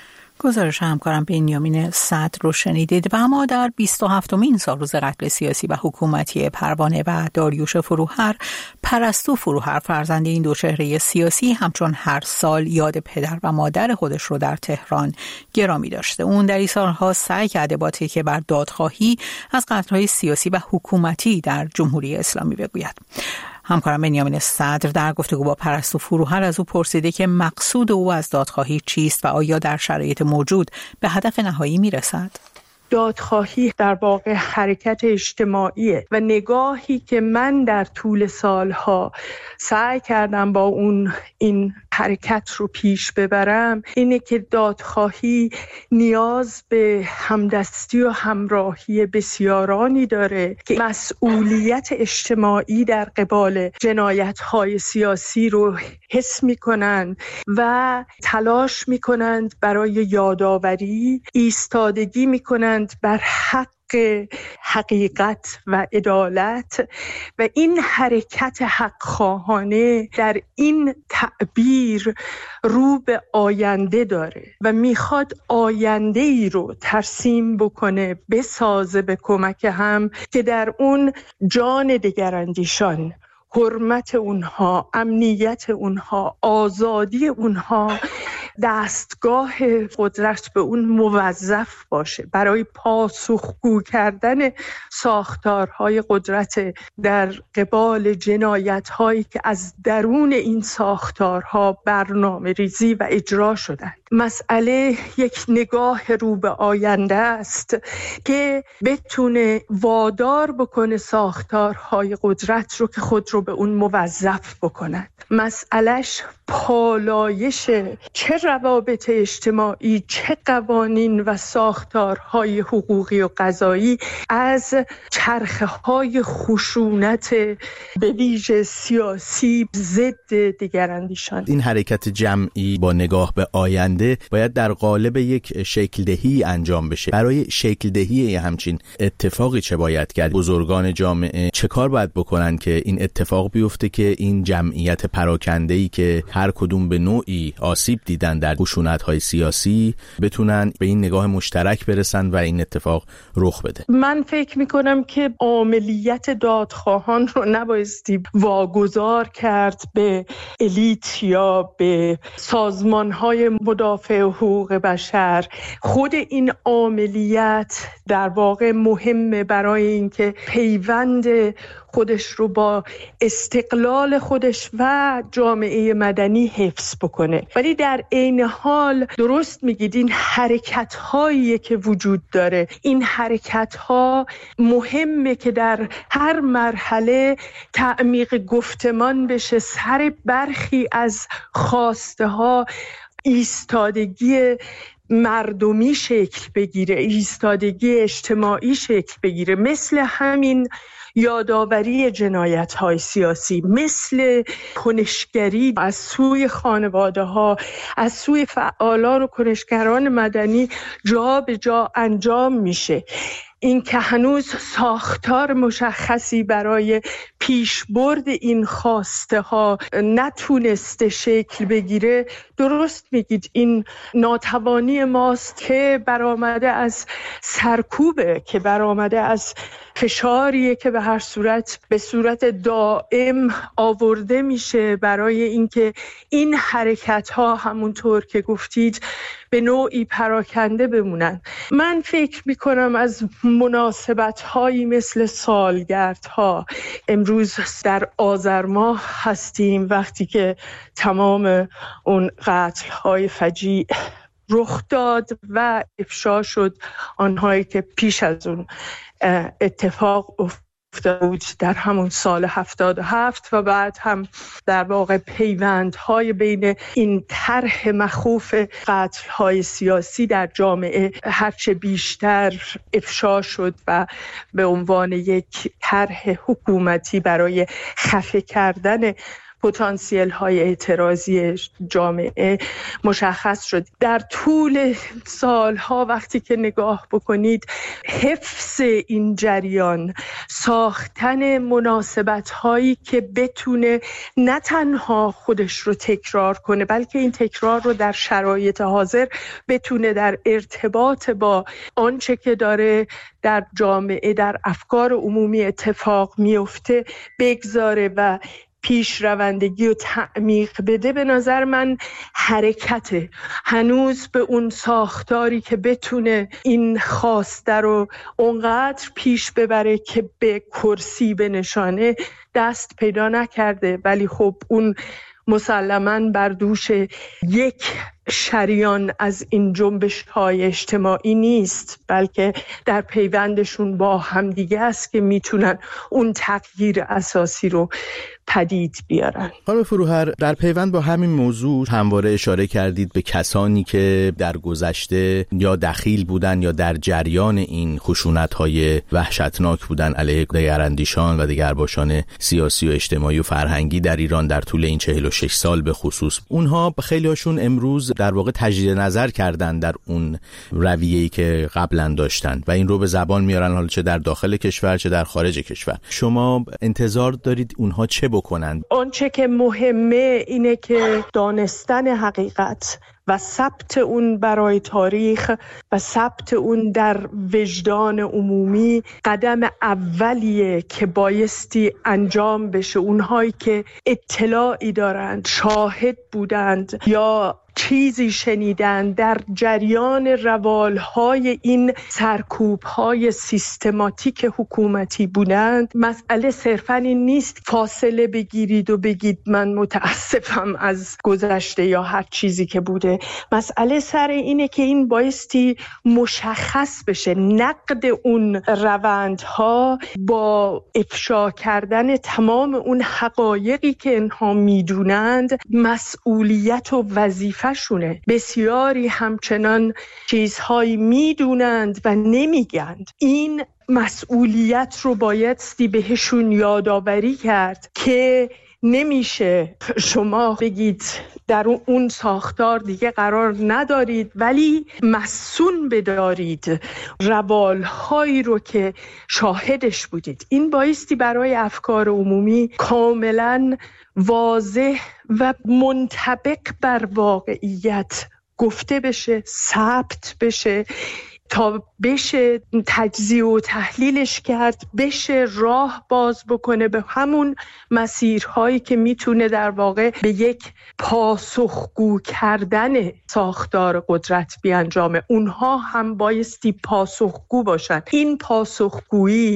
گزارش همکارم بنیامین صدر رو شنیدید. و اما در بیست و هفتمین سالروز قتل سیاسی و حکومتی پروانه و داریوش فروهر، پرستو فروهر فرزند این دو چهره سیاسی همچون هر سال یاد پدر و مادر خودش رو در تهران گرامی داشته. اون در این سالها سعی کرده با تکیه بر دادخواهی از قتل‌های سیاسی و حکومتی در جمهوری اسلامی بگوید. همکارم بنیامین صدر در گفتگو با پرستو فروهر از او پرسیده که مقصود او از دادخواهی چیست و آیا در شرایط موجود به هدف نهایی میرسد؟ دادخواهی در واقع حرکت اجتماعیه و نگاهی که من در طول سالها سعی کردم با اون این حرکت رو پیش ببرم اینه که دادخواهی نیاز به همدستی و همراهی بسیارانی داره که مسئولیت اجتماعی در قبال جنایت‌های سیاسی رو حس می‌کنند و تلاش می‌کنند برای یادآوری، ایستادگی می‌کنند بر حق حقیقت و عدالت و این حرکت حق‌خواهانه در این تعبیر رو به آینده داره و میخواد آینده ای رو ترسیم بکنه، بسازه به کمک هم که در اون جان دگراندیشان، حرمت اونها، امنیت اونها، آزادی اونها، دستگاه قدرت به اون موظف باشه برای پاسخگو کردن ساختارهای قدرت در قبال جنایت‌هایی که از درون این ساختارها برنامه ریزی و اجرا شدند. مسئله یک نگاه رو به آینده است که بتونه وادار بکنه ساختارهای قدرت رو که خود رو به اون موظف بکنند. مسئلهش پالایش چه روابط اجتماعی، چه قوانین و ساختارهای حقوقی و قضایی از چرخه‌های خشونت به ویژه سیاسی ضد دیگراندیشان. این حرکت جمعی با نگاه به آینده باید در قالب یک شکل دهی انجام بشه. برای شکل دهی همچین اتفاقی چه باید کرد؟ بزرگان جامعه چه کار باید بکنن که این اتفاق بیفته که این جمعیت پراکنده‌ای که هر کدوم به نوعی آسیب دیدن در خشونت‌های سیاسی بتونن به این نگاه مشترک برسن و این اتفاق رخ بده؟ من فکر می‌کنم که عاملیت دادخواهان رو نبایستی واگذار کرد به الیت یا به سازمان‌های مدافع حقوق بشر. خود این عاملیت در واقع مهمه برای اینکه پیوند خودش رو با استقلال خودش و جامعه مدنی حفظ بکنه. ولی در عین حال درست میگید این حرکت هایی که وجود داره، این حرکت ها مهمه که در هر مرحله تعمیق گفتمان بشه، سر برخی از خواسته ها ایستادگی مردمی شکل بگیره، ایستادگی اجتماعی شکل بگیره، مثل همین یادآوری جنایت‌های سیاسی، مثل کنشگری از سوی خانواده‌ها، از سوی فعالان و کنشگران مدنی جا به جا انجام میشه. این که هنوز ساختار مشخصی برای پیشبرد این خواسته ها نتونسته شکل بگیره، درست میگید این ناتوانی ماست که برآمده از سرکوبه، که برآمده از فشاریه که به هر صورت به صورت دائم آورده میشه برای اینکه این حرکت ها همونطور که گفتید به نوعی پراکنده بمونن. من فکر میکنم از مناسبت هایی مثل سالگرد ها، امروز در آذر ماه هستیم وقتی که تمام اون قتل های فجیع رخ داد و افشا شد، آنهایی که پیش از اون اتفاق افتاد بود در همون سال هفتاد و هفت و بعد هم در واقع پیوندهای بین این طرح مخوف قتل‌های سیاسی در جامعه هرچه بیشتر افشا شد و به عنوان یک طرح حکومتی برای خفه کردن پتانسیل های اعتراضی جامعه مشخص شد. در طول سالها وقتی که نگاه بکنید، حفظ این جریان، ساختن مناسبت هایی که بتونه نه تنها خودش رو تکرار کنه، بلکه این تکرار رو در شرایط حاضر بتونه در ارتباط با آنچه که داره در جامعه، در افکار عمومی اتفاق میفته بگذاره و پیش روندگی و تعمیق بده، به نظر من حرکته. هنوز به اون ساختاری که بتونه این خواسته رو اونقدر پیش ببره که به کرسی بنشانه دست پیدا نکرده، ولی خب اون مسلماً بر دوش یک شریان از این جنبش‌های اجتماعی نیست، بلکه در پیوندشون با همدیگه است که میتونن اون تغییر اساسی رو پدید بیارن. خانم فروهر، در پیوند با همین موضوع همواره اشاره کردید به کسانی که در گذشته یا دخیل بودن یا در جریان این خشونت‌های وحشتناک بودن علیه دگراندیشان و دگرباشان سیاسی و اجتماعی و فرهنگی در ایران در طول این چهل و شش سال به خصوص. اونها خیلی‌هاشون امروز در واقع تجدید نظر کردن در اون رویه‌ای که قبلا داشتن و این رو به زبان میارن، حالا چه در داخل کشور چه در خارج کشور. شما انتظار دارید اونها چه بکنن؟ آنچه که مهمه اینه که دانستن حقیقت و ثبت اون برای تاریخ و ثبت اون در وجدان عمومی قدم اولیه که بایستی انجام بشه. اونهایی که اطلاعی دارند، شاهد بودند یا چیزی شنیدن در جریان روالهای این سرکوب‌های سیستماتیک حکومتی بودند، مسئله صرفاً این نیست فاصله بگیرید و بگید من متاسفم از گذشته یا هر چیزی که بوده. مسئله سر اینه که این بایستی مشخص بشه. نقد اون روندها با افشا کردن تمام اون حقایقی که اینها میدونند مسئولیت و وظیفه شونه. بسیاری همچنان چیزهایی میدونند و نمیگند. این مسئولیت رو بایستی بهشون یادآوری کرد که نمیشه شما بگید در اون ساختار دیگه قرار ندارید، ولی مسئول بدارید روالهایی رو که شاهدش بودید. این بایستی برای افکار عمومی کاملاً واضح و منطبق بر واقعیت گفته بشه، ثبت بشه تا بشه تجزیه و تحلیلش کرد، بشه راه باز بکنه به همون مسیرهایی که میتونه در واقع به یک پاسخگو کردن ساختار قدرت بیانجامه. اونها هم بایستی پاسخگو باشن. این پاسخگویی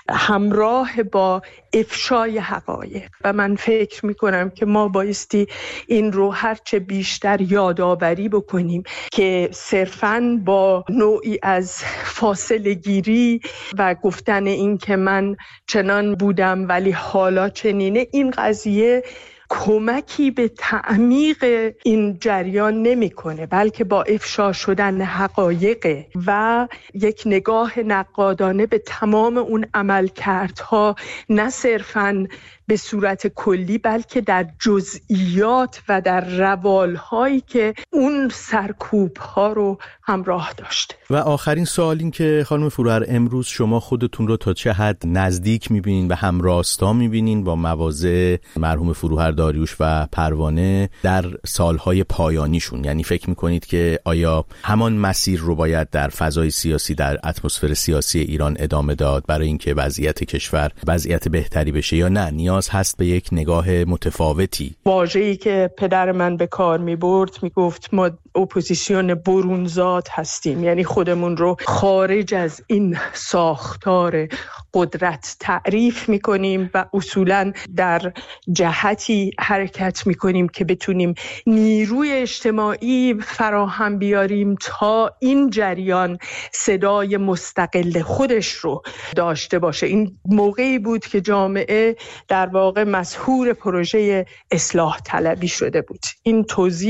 همراه با افشای حقایق و من فکر میکنم که ما بایستی این رو هرچه بیشتر یادآوری بکنیم که صرفاً با نوعی از فاصله گیری و گفتن این که من چنان بودم ولی حالا چنینه، این قضیه کمکی به تعمیق این جریان نمیکنه، بلکه با افشا شدن حقایق و یک نگاه نقادانه به تمام اون عملکردها، نه صرفاً به صورت کلی بلکه در جزئیات و در روالهایی که اون سرکوب‌ها رو همراه داشته. و آخرین سوال این که خانم فروهر، امروز شما خودتون رو تا چه حد نزدیک می‌بینین و همراستا می‌بینین با مواضع مرحوم فروهر داریوش و پروانه در سالهای پایانیشون؟ یعنی فکر می‌کنید که آیا همان مسیر رو باید در فضای سیاسی، در اتمسفر سیاسی ایران ادامه داد برای اینکه وضعیت کشور وضعیت بهتری بشه، یا نه نیاز هست به یک نگاه متفاوتی؟ واژه‌ای که پدر من به کار می‌برد میگفت ما اپوزیسیون برونزاد هستیم، یعنی خودمون رو خارج از این ساختار قدرت تعریف می‌کنیم و اصولاً در جهتی حرکت می‌کنیم که بتونیم نیروی اجتماعی فراهم بیاریم تا این جریان صدای مستقل خودش رو داشته باشه. این موقعی بود که جامعه در واقع مسحور پروژه اصلاح طلبی شده بود. این توضیح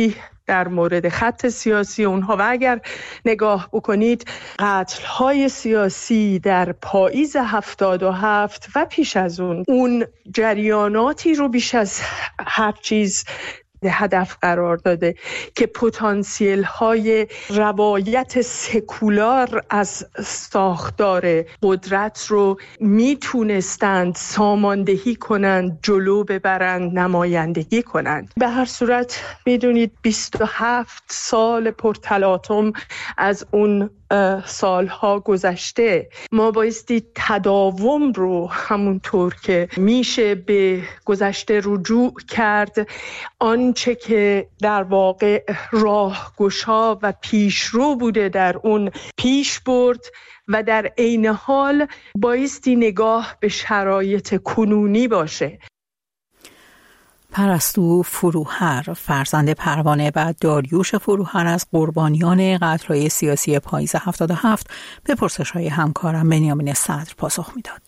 در مورد خط سیاسی اونها و اگر نگاه بکنید قتل‌های سیاسی در پاییز هفتاد و هفت و پیش از اون اون جریاناتی رو بیش از هر چیز هدف قرار داده که پتانسیل های روایت سکولار از ساختار قدرت رو میتونستند ساماندهی کنند، جلو ببرند، نمایندگی کنند. به هر صورت میدونید بیست و هفت سال پرتلاطم از اون سالها گذشته. ما بایستی تداوم رو همونطور که میشه به گذشته رجوع کرد، آنچه که در واقع راهگشا و پیشرو بوده در اون پیش برد و در عین حال بایستی نگاه به شرایط کنونی باشه. پرستو فروهر، فرزند پروانه و داریوش فروهر از قربانیان قتل‌های سیاسی پاییز هفتاد و هفت به پرسش‌های همکارم بنیامین صدر پاسخ می‌داد.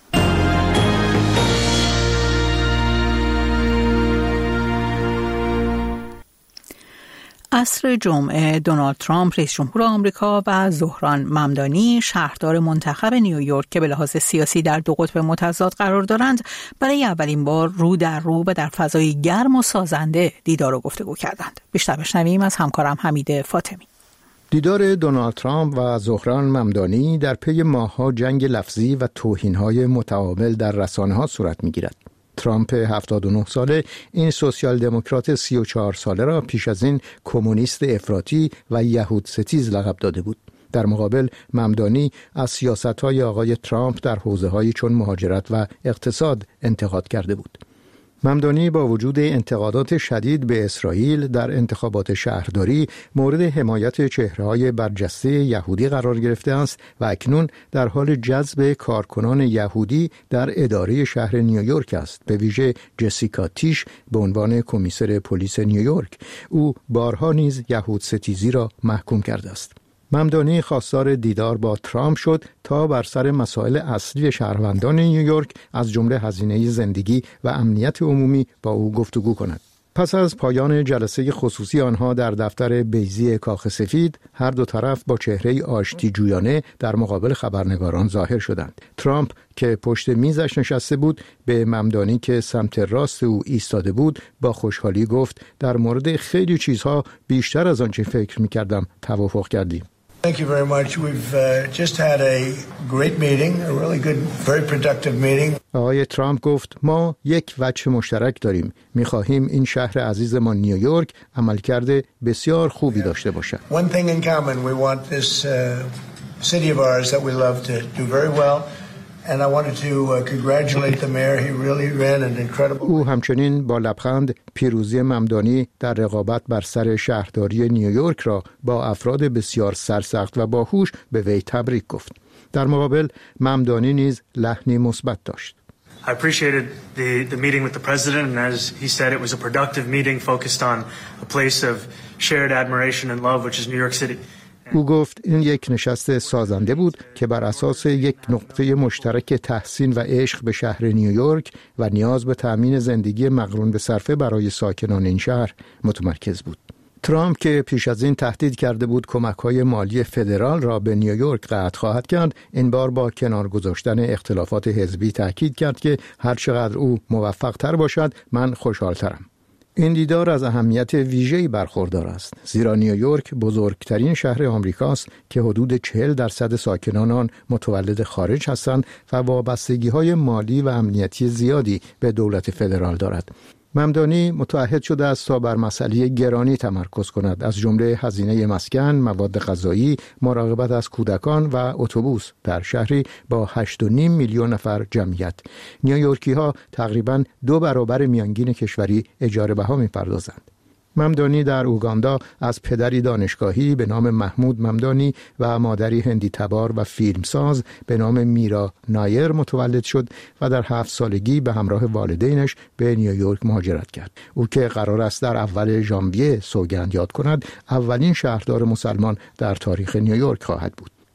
عصر جمعه دونالد ترامپ رئیس جمهور آمریکا و زهران ممدانی شهردار منتخب نیویورک که به لحاظ سیاسی در دو قطب متضاد قرار دارند برای اولین بار رو در رو و در فضای گرم و سازنده دیدار و گفتگو کردند. بیشتر بشنویم از همکارم حمید فاطمی. دیدار دونالد ترامپ و زهران ممدانی در پی ماه‌ها جنگ لفظی و توهین‌های متقابل در رسانه‌ها صورت می‌گیرد. ترامپ هفتاد و نه ساله این سوسیال دموکرات سی و چهار ساله را پیش از این کمونیست افراطی و یهود ستیز لقب داده بود. در مقابل ممدانی از سیاست‌های آقای ترامپ در حوزه‌هایی چون مهاجرت و اقتصاد انتقاد کرده بود. ممدانی با وجود انتقادات شدید به اسرائیل در انتخابات شهرداری مورد حمایت چهره‌های برجسته یهودی قرار گرفته است و اکنون در حال جذب کارکنان یهودی در اداره شهر نیویورک است، به ویژه جسیکا تیش به عنوان کمیسر پلیس نیویورک. او بارها نیز یهود ستیزی را محکوم کرده است. ممدانی خواستار دیدار با ترامپ شد تا بر سر مسائل اصلی شهروندان نیویورک از جمله هزینه زندگی و امنیت عمومی با او گفتگو کند. پس از پایان جلسه خصوصی آنها در دفتر بیضی کاخ سفید، هر دو طرف با چهره آشتی جویانه در مقابل خبرنگاران ظاهر شدند. ترامپ که پشت میزش نشسته بود به ممدانی که سمت راست او ایستاده بود با خوشحالی گفت در مورد خیلی چیزها بیشتر از آنچه فکر می‌کردم توافق کردیم. Thank you very much. We've uh, just had a great meeting, a really good, very productive meeting. آقای ترامپ گفت ما یک وجه مشترک داریم. می‌خواهیم این شهر عزیزمان نیویورک عملکرد بسیار خوبی داشته باشد. One thing in common, we want this uh, city of ours that we love to do very well. And I wanted to uh, congratulate the mayor. He really ran an incredible. او همچنین با لبخند پیروزی ممدانی در رقابت بر سر شهرداری نیویورک را با افراد بسیار سرسخت و باهوش به وی تبریک گفت. در مقابل ممدانی نیز لحنی مثبت داشت. I appreciated the the meeting with the president, and as he said, it was a productive meeting focused on a place of shared admiration and love, which is New York City. او گفت این یک نشست سازنده بود که بر اساس یک نقطه مشترک تحسین و عشق به شهر نیویورک و نیاز به تأمین زندگی مقرون به صرفه برای ساکنان این شهر متمرکز بود. ترامپ که پیش از این تهدید کرده بود کمک‌های مالی فدرال را به نیویورک قطع خواهد کرد، این بار با کنار گذاشتن اختلافات حزبی تاکید کرد که هر چقدر او موفق‌تر باشد من خوشحال‌ترم. این دیدار از اهمیت ویژه‌ای برخوردار است، زیرا نیویورک بزرگترین شهر آمریکاست که حدود چهل درصد ساکنان آن متولد خارج هستند و وابستگی‌های مالی و امنیتی زیادی به دولت فدرال دارد. ممدانی متعهد شده است تا بر مسئله گرانی تمرکز کند، از جمله هزینه مسکن، مواد غذایی، مراقبت از کودکان و اتوبوس در شهری با هشت و نیم میلیون نفر جمعیت. نیویورکی‌ها تقریباً دو برابر میانگین کشوری اجاره بها می‌پردازند. ممدانی در اوگاندا از پدری دانشگاهی به نام محمود ممدانی و مادری هندی تبار و فیلمساز به نام میرا نایر متولد شد و در هفت سالگی به همراه والدینش به نیویورک مهاجرت کرد. او که قرار است در اول ژانویه سوگند یاد کند، اولین شهردار مسلمان در تاریخ نیویورک خواهد بود.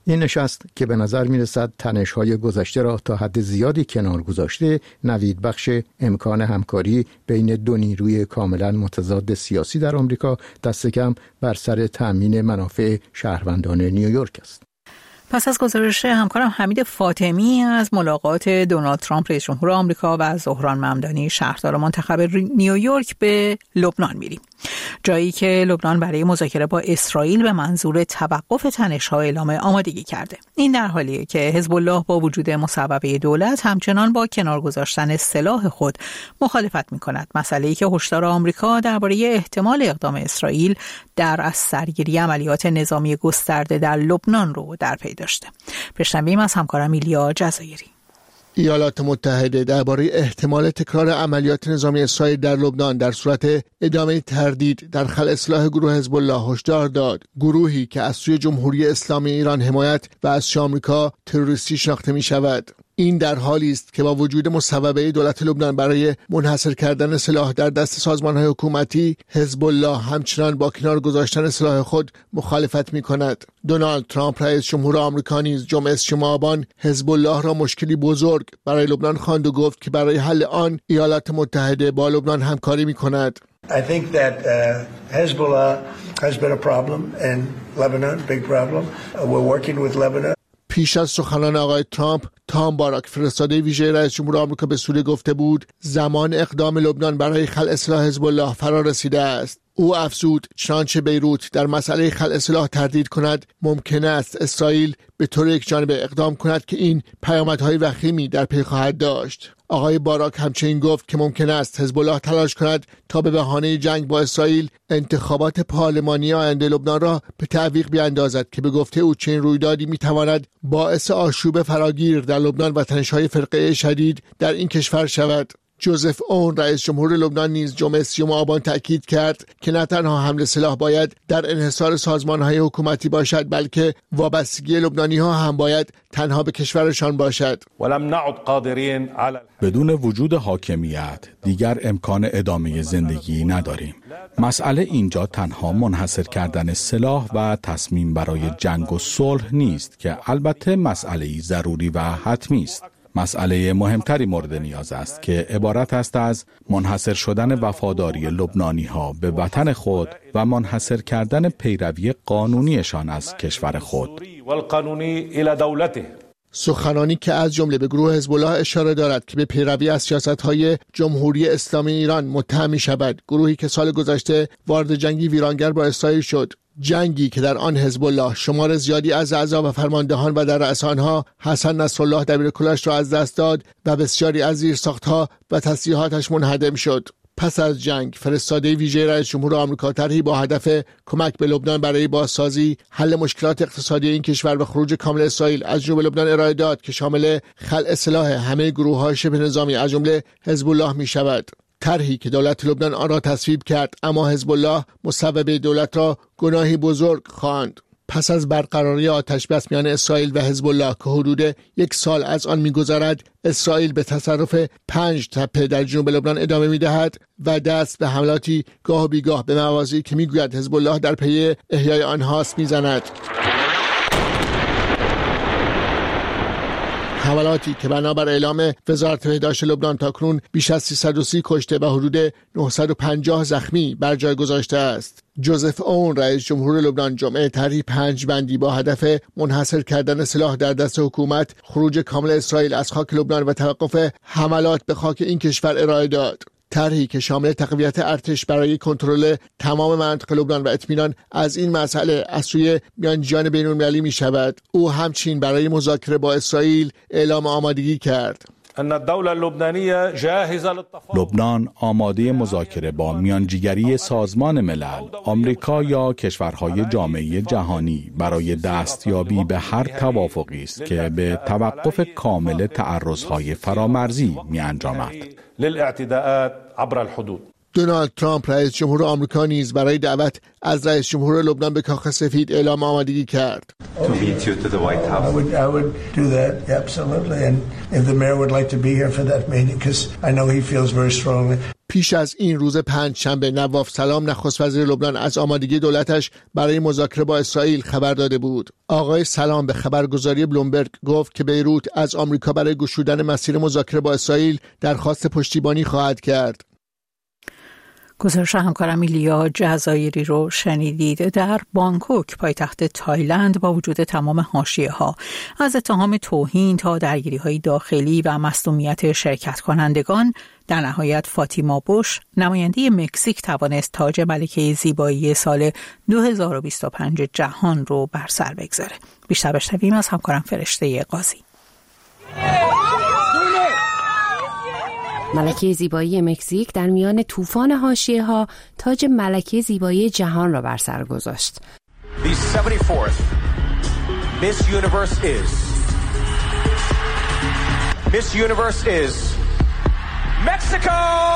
این نشست که به نظر می رسد تنش‌های گذشته را تا حد زیادی کنار گذاشته، نوید بخش امکان همکاری بین دو نیروی کاملا متضاد سیاسی در آمریکا دست کم بر سر تأمین منافع شهروندان نیویورک است. پس از گزارش همکارم حمید فاطمی از ملاقات دونالد ترامپ رئیس جمهور آمریکا و زهران ممدانی شهردار منتخب نیویورک به لبنان میریم. جایی که لبنان برای مذاکره با اسرائیل به منظور توقف تنش‌ها اعلام آمادگی کرده. این در حالیه که حزب الله با وجود مصوبه دولت همچنان با کنار گذاشتن سلاح خود مخالفت می‌کند. مسئله‌ای که هشدار آمریکا درباره احتمال اقدام اسرائیل در از سرگیری عملیات نظامی گسترده در لبنان رو در پی داشته. بشنویم از همکارم ایلیا جزایری. ایالات متحده درباره احتمال تکرار عملیات نظامی اسرائیل در لبنان در صورت ادامه تردید در خلع سلاح گروه حزب الله هشدار داد. گروهی که از سوی جمهوری اسلامی ایران حمایت و از آمریکا تروریستی شناخته می شود. این در حالی است که با وجود مصوبه دولت لبنان برای منحصر کردن سلاح در دست سازمان‌های حکومتی، حزب الله همچنان با کنار گذاشتن سلاح خود مخالفت می‌کند. دونالد ترامپ رئیس جمهور آمریکا نیز جمعه ششم آبان حزب الله را مشکلی بزرگ برای لبنان خواند و گفت که برای حل آن ایالات متحده با لبنان همکاری می‌کند. I think that uh, Hezbollah has been a problem in Lebanon, big problem. Uh, we're working with Lebanon. پیش از سخنان آقای ترامپ، تام باراک فرستاده ویژه رئیس جمهور آمریکا به سوریه گفته بود زمان اقدام لبنان برای خلع سلاح حزب الله فرا رسیده است. او افزود چنانچه بیروت در مسئله خلع سلاح تردید کند، ممکن است اسرائیل به طور یکجانبه اقدام کند که این پیامدهای وخیمی در پی خواهد داشت. آقای باراک همچنین گفت که ممکن است حزب الله تلاش کند تا به بهانه جنگ با اسرائیل انتخابات پارلمانی آینده لبنان را به تعویق بیاندازد که به گفته او چنین رویدادی میتواند باعث آشوب فراگیر در لبنان و تنش‌های فرقه شدید در این کشور شود. جوزف اون رئیس جمهور لبنان نیز جمعه سیوم آبان تأکید کرد که نه تنها حمل سلاح باید در انحصار سازمان‌های حکومتی باشد، بلکه وابستگی لبنانی‌ها هم باید تنها به کشورشان باشد. ولم نعد قادرین علی بدون وجود حاکمیت دیگر امکان ادامه زندگی نداریم. مسئله اینجا تنها منحصر کردن سلاح و تصمیم برای جنگ و صلح نیست که البته مسئله‌ای ضروری و حتمی است. مسئله مهمتری مورد نیاز است که عبارت است از منحصر شدن وفاداری لبنانی‌ها به وطن خود و منحصر کردن پیروی قانونیشان از کشور خود. سخنانی که از جمله به گروه حزب الله اشاره دارد که به پیروی از سیاست‌های جمهوری اسلامی ایران متهم می‌شود. گروهی که سال گذشته وارد جنگی ویرانگر با اسرائیل شد، جنگی که در آن حزب الله شمار زیادی از اعضا و فرماندهان و در رأس آنها حسن نصرالله دبیرکلش را از دست داد و بسیاری از زیرساخت‌ها و تسلیحاتش منهدم شد. پس از جنگ فرستاده ویژه رئیس جمهور آمریکا طرحی با هدف کمک به لبنان برای بازسازی، حل مشکلات اقتصادی این کشور و خروج کامل اسرائیل از جنوب لبنان ارائه داد که شامل خلع سلاح همه گروه‌های شبه نظامی از جمله حزب الله می‌شود. طرحی که دولت لبنان آن را تصویب کرد، اما حزب الله مصوبه دولت را گناهی بزرگ خواند. پس از برقراری آتش بس میان اسرائیل و حزب الله که حدود یک سال از آن می‌گذرد، اسرائیل به تصرف پنج تپه در جنوب لبنان ادامه می‌دهد و دست به حملاتی گاه بیگاه به مواضعی که می‌گوید حزب الله در پی احیای آنهاست می‌زند. حملاتی که بنابر اعلام وزارت بهداشت لبنان تاکنون بیش از سیصد و سی کشته و حدود نهصد و پنجاه زخمی بر جای گذاشته است. جوزف اون رئیس جمهور لبنان جمعه طرحی پنج بندی با هدف منحصر کردن سلاح در دست حکومت، خروج کامل اسرائیل از خاک لبنان و توقف حملات به خاک این کشور ارائه داد. طرحی که شامل تقویت ارتش برای کنترل تمام مناطق لبنان و اطمینان از این مسئله از سوی میانجیان بین‌المللی می شود. او همچنین برای مذاکره با اسرائیل اعلام آمادگی کرد. لبنان آماده مذاکره با میانجیگری سازمان ملل، آمریکا یا کشورهای جامعه جهانی برای دستیابی به هر توافقی است که به توقف کامل تعرضهای فرامرزی می انجامد. للاعتداءات عبر الحدود. دونالد ترامپ رئیس جمهور آمریکا نیز برای دعوت از رئیس جمهور لبنان به کاخ سفید اعلام آمادگی کرد. To meet you to the White House. I would, I would do that, absolutely. And if the mayor would like to be here for that meeting, because I know he feels very strongly. پیش از این روز پنج شنبه نواف سلام نخست وزیر لبنان از آمادگی دولتش برای مذاکره با اسرائیل خبر داده بود. آقای سلام به خبرگزاری بلومبرگ گفت که بیروت از آمریکا برای گشودن مسیر مذاکره با اسرائیل درخواست پشتیبانی خواهد کرد. گزارش همکارم ایلیا جزایری رو شنیدید. در بانکوک پایتخت تایلند با وجود تمام حاشیه‌ها از اتهام توهین تا درگیری‌های داخلی و مصدومیت شرکت کنندگان، در نهایت فاطیما بوش نماینده مکزیک توانست تاج ملکه زیبایی سال دو هزار و بیست و پنج جهان رو بر سر بگذاره. بیشتر بشنویم از همکارم فرشته قاضی. ملکه زیبایی مکزیک در میان طوفان حاشیه‌ها تاج ملکه زیبایی جهان را بر سر گذاشت. The seventy-fourth Miss Universe is Miss Universe is Mexico.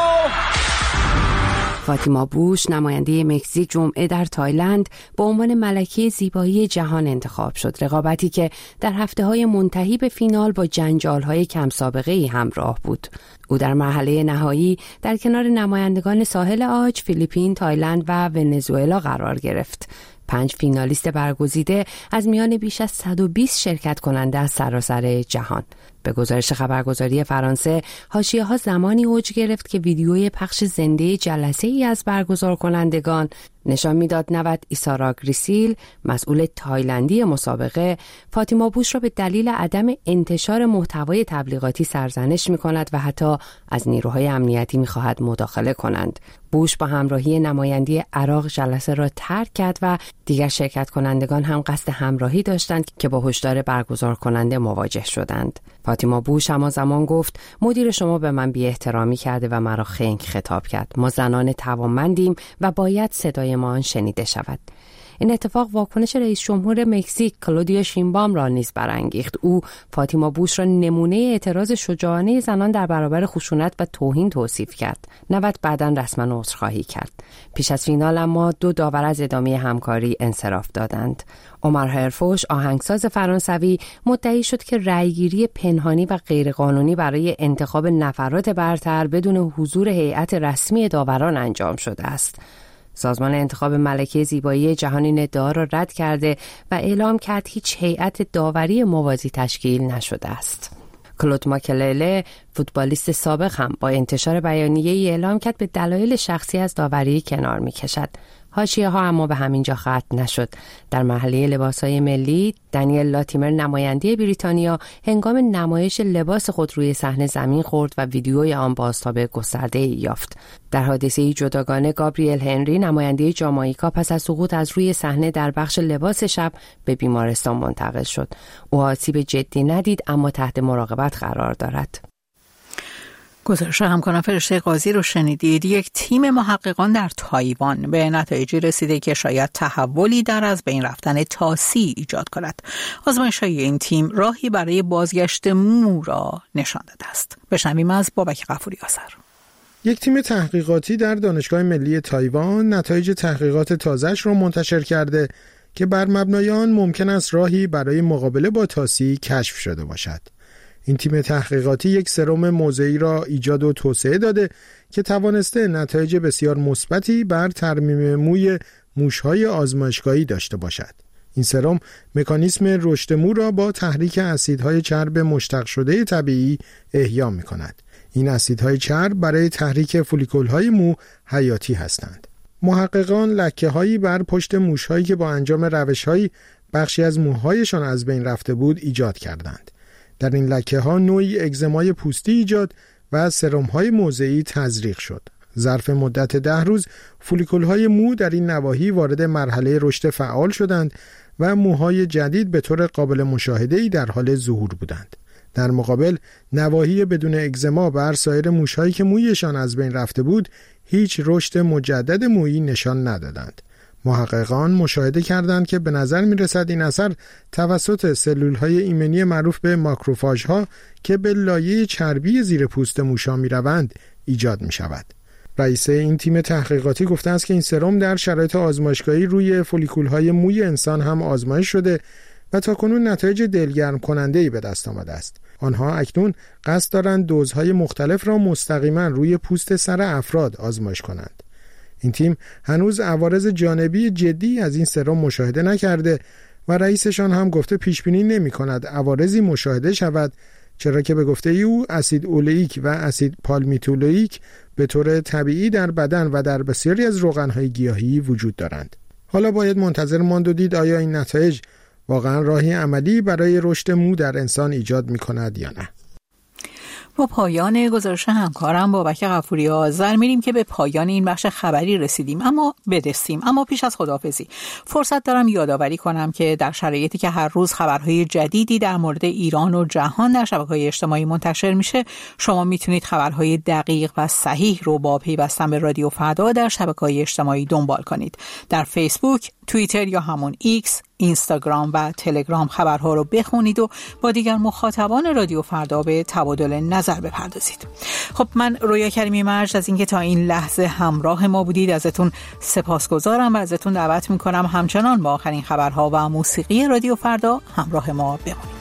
فاطیما بوش نماینده مکزیک جمعه در تایلند به عنوان ملکه زیبایی جهان انتخاب شد. رقابتی که در هفته‌های منتهی به فینال با جنجال‌های کم سابقه‌ای همراه بود. او در مرحله نهایی در کنار نمایندگان ساحل عاج، فیلیپین، تایلند و ونزوئلا قرار گرفت. پنج فینالیست برگزیده از میان بیش از صد و بیست شرکت کننده از سراسر جهان. به گزارش خبرگزاری فرانسه، حاشیه‌ها زمانی اوج گرفت که ویدیوی پخش زنده جلسه‌ای از برگزار کنندگان نشان میداد نود ایسارا گریسیل، مسئول تایلندی مسابقه، فاطیما بوش را به دلیل عدم انتشار محتوای تبلیغاتی سرزنش می‌کند و حتی از نیروهای امنیتی می‌خواهد مداخله کنند. بوش با همراهی نماینده عراق جلسه را ترک کرد و دیگر شرکت کنندگان هم قصد همراهی داشتند که با هشدار برگزار کننده مواجه شدند. فاطیما بوش هم زمان گفت مدیر شما به من بی احترامی کرده و مرا خنگ خطاب کرد. ما زنان توانمندیم و باید صدای ما شنیده شود. این اتفاق واکنش رئیس جمهور مکزیک کلودیا شینبام را نیز برانگیخت. او فاطیما بوش را نمونه اعتراض شجاعانه زنان در برابر خشونت و توهین توصیف کرد. نود بعداً رسما عذرخواهی کرد. پیش از فینال اما دو داور از ادامه همکاری انصراف دادند. عمر هرفوش آهنگساز فرانسوی مدعی شد که رأیگیری پنهانی و غیرقانونی برای انتخاب نفرات برتر بدون حضور هیئت رسمی داوران انجام شده است. سازمان انتخاب ملکه زیبایی جهان این ادعا را رد کرده و اعلام کرد هیچ هیئت داوری موازی تشکیل نشده است. کلود ماکلله، فوتبالیست سابق، هم با انتشار بیانیه‌ای اعلام کرد به دلایل شخصی از داوری کنار می‌کشد. حاشیه‌ها اما به همینجا ختم نشد. در محله لباس‌های ملی، دنیل لاتیمر نماینده بریتانیا هنگام نمایش لباس خود روی صحنه زمین خورد و ویدیوی آن بازتاب گسترده‌ای یافت. در حادثه‌ای جداگانه گابریل هنری نماینده جامائیکا پس از سقوط از روی صحنه در بخش لباس شب به بیمارستان منتقل شد. او آسیب جدی ندید اما تحت مراقبت قرار دارد. گزارش همکارم فرشته قاضی رو شنیدید. یک تیم محققان در تایوان به نتایجی رسیده که شاید تحولی در از بین رفتن طاسی ایجاد کند. آزمایش‌های این تیم راهی برای بازگشت مو را نشان داده است. بشنویم از بابک غفوری آذر. یک تیم تحقیقاتی در دانشگاه ملی تایوان نتایج تحقیقات تازه‌اش را منتشر کرده که بر مبنای آن ممکن است راهی برای مقابله با طاسی کشف شده باشد. این تیم تحقیقاتی یک سرم موضعی را ایجاد و توسعه داده که توانسته نتایج بسیار مثبتی بر ترمیم موی موش‌های آزمایشگاهی داشته باشد. این سرم مکانیسم رشد مو را با تحریک اسیدهای چرب مشتق شده طبیعی احیا می‌کند. این اسیدهای چرب برای تحریک فولیکول‌های مو حیاتی هستند. محققان لکه‌هایی بر پشت موش‌هایی که با انجام روش‌هایی بخشی از موهایشان از بین رفته بود ایجاد کردند. در این لکه‌ها نوعی اگزمای پوستی ایجاد و سرم‌های موضعی تزریق شد. ظرف مدت ده روز فولیکول‌های مو در این نواحی وارد مرحله رشد فعال شدند و موهای جدید به طور قابل مشاهده‌ای در حال ظهور بودند. در مقابل نواحی بدون اگزما بر سایر موش‌هایی که مویشان از بین رفته بود هیچ رشد مجدد مویی نشان ندادند. محققان مشاهده کردند که به نظر می رسد این اثر توسط سلولهای ایمنی معروف به ماکروفاژها که به لایه چربی زیر پوست موشا می روند ایجاد می شود. رئیس این تیم تحقیقاتی گفته است که این سرم در شرایط آزمایشگاهی روی فولیکول‌های موی انسان هم آزمایش شده و تاکنون نتایج دلگرم کننده‌ای به دست آمده است. آنها اکنون قصد دارند دوزهای مختلف را مستقیما روی پوست سر افراد آزمایش کنند. این تیم هنوز عوارض جانبی جدی از این سرم مشاهده نکرده و رئیسشان هم گفته پیش بینی نمی‌کند عوارضی مشاهده شود، چرا که به گفته او اسید اولئیک و اسید پالمیتولوئیک به طور طبیعی در بدن و در بسیاری از روغن‌های گیاهی وجود دارند. حالا باید منتظر ماند و دید آیا این نتایج واقعا راهی عملی برای رشد مو در انسان ایجاد می‌کند یا نه. با پایان گزارش همکارم بابک غفوری آذر میریم که به پایان این بخش خبری رسیدیم اما برسیم اما پیش از خداحافظی فرصت دارم یادآوری کنم که در شرایطی که هر روز خبرهای جدیدی در مورد ایران و جهان در شبکه‌های اجتماعی منتشر میشه، شما میتونید خبرهای دقیق و صحیح رو با پیوستن به رادیو فردا در شبکه‌های اجتماعی دنبال کنید. در فیسبوک، توییتر یا همون ایکس، اینستاگرام و تلگرام خبرها رو بخونید و با دیگر مخاطبان رادیو فردا به تبادل نظر بپردازید. خب من رویا کریمی مرج از اینکه تا این لحظه همراه ما بودید ازتون سپاسگزارم و ازتون دعوت میکنم همچنان با آخرین خبرها و موسیقی رادیو فردا همراه ما بمونید.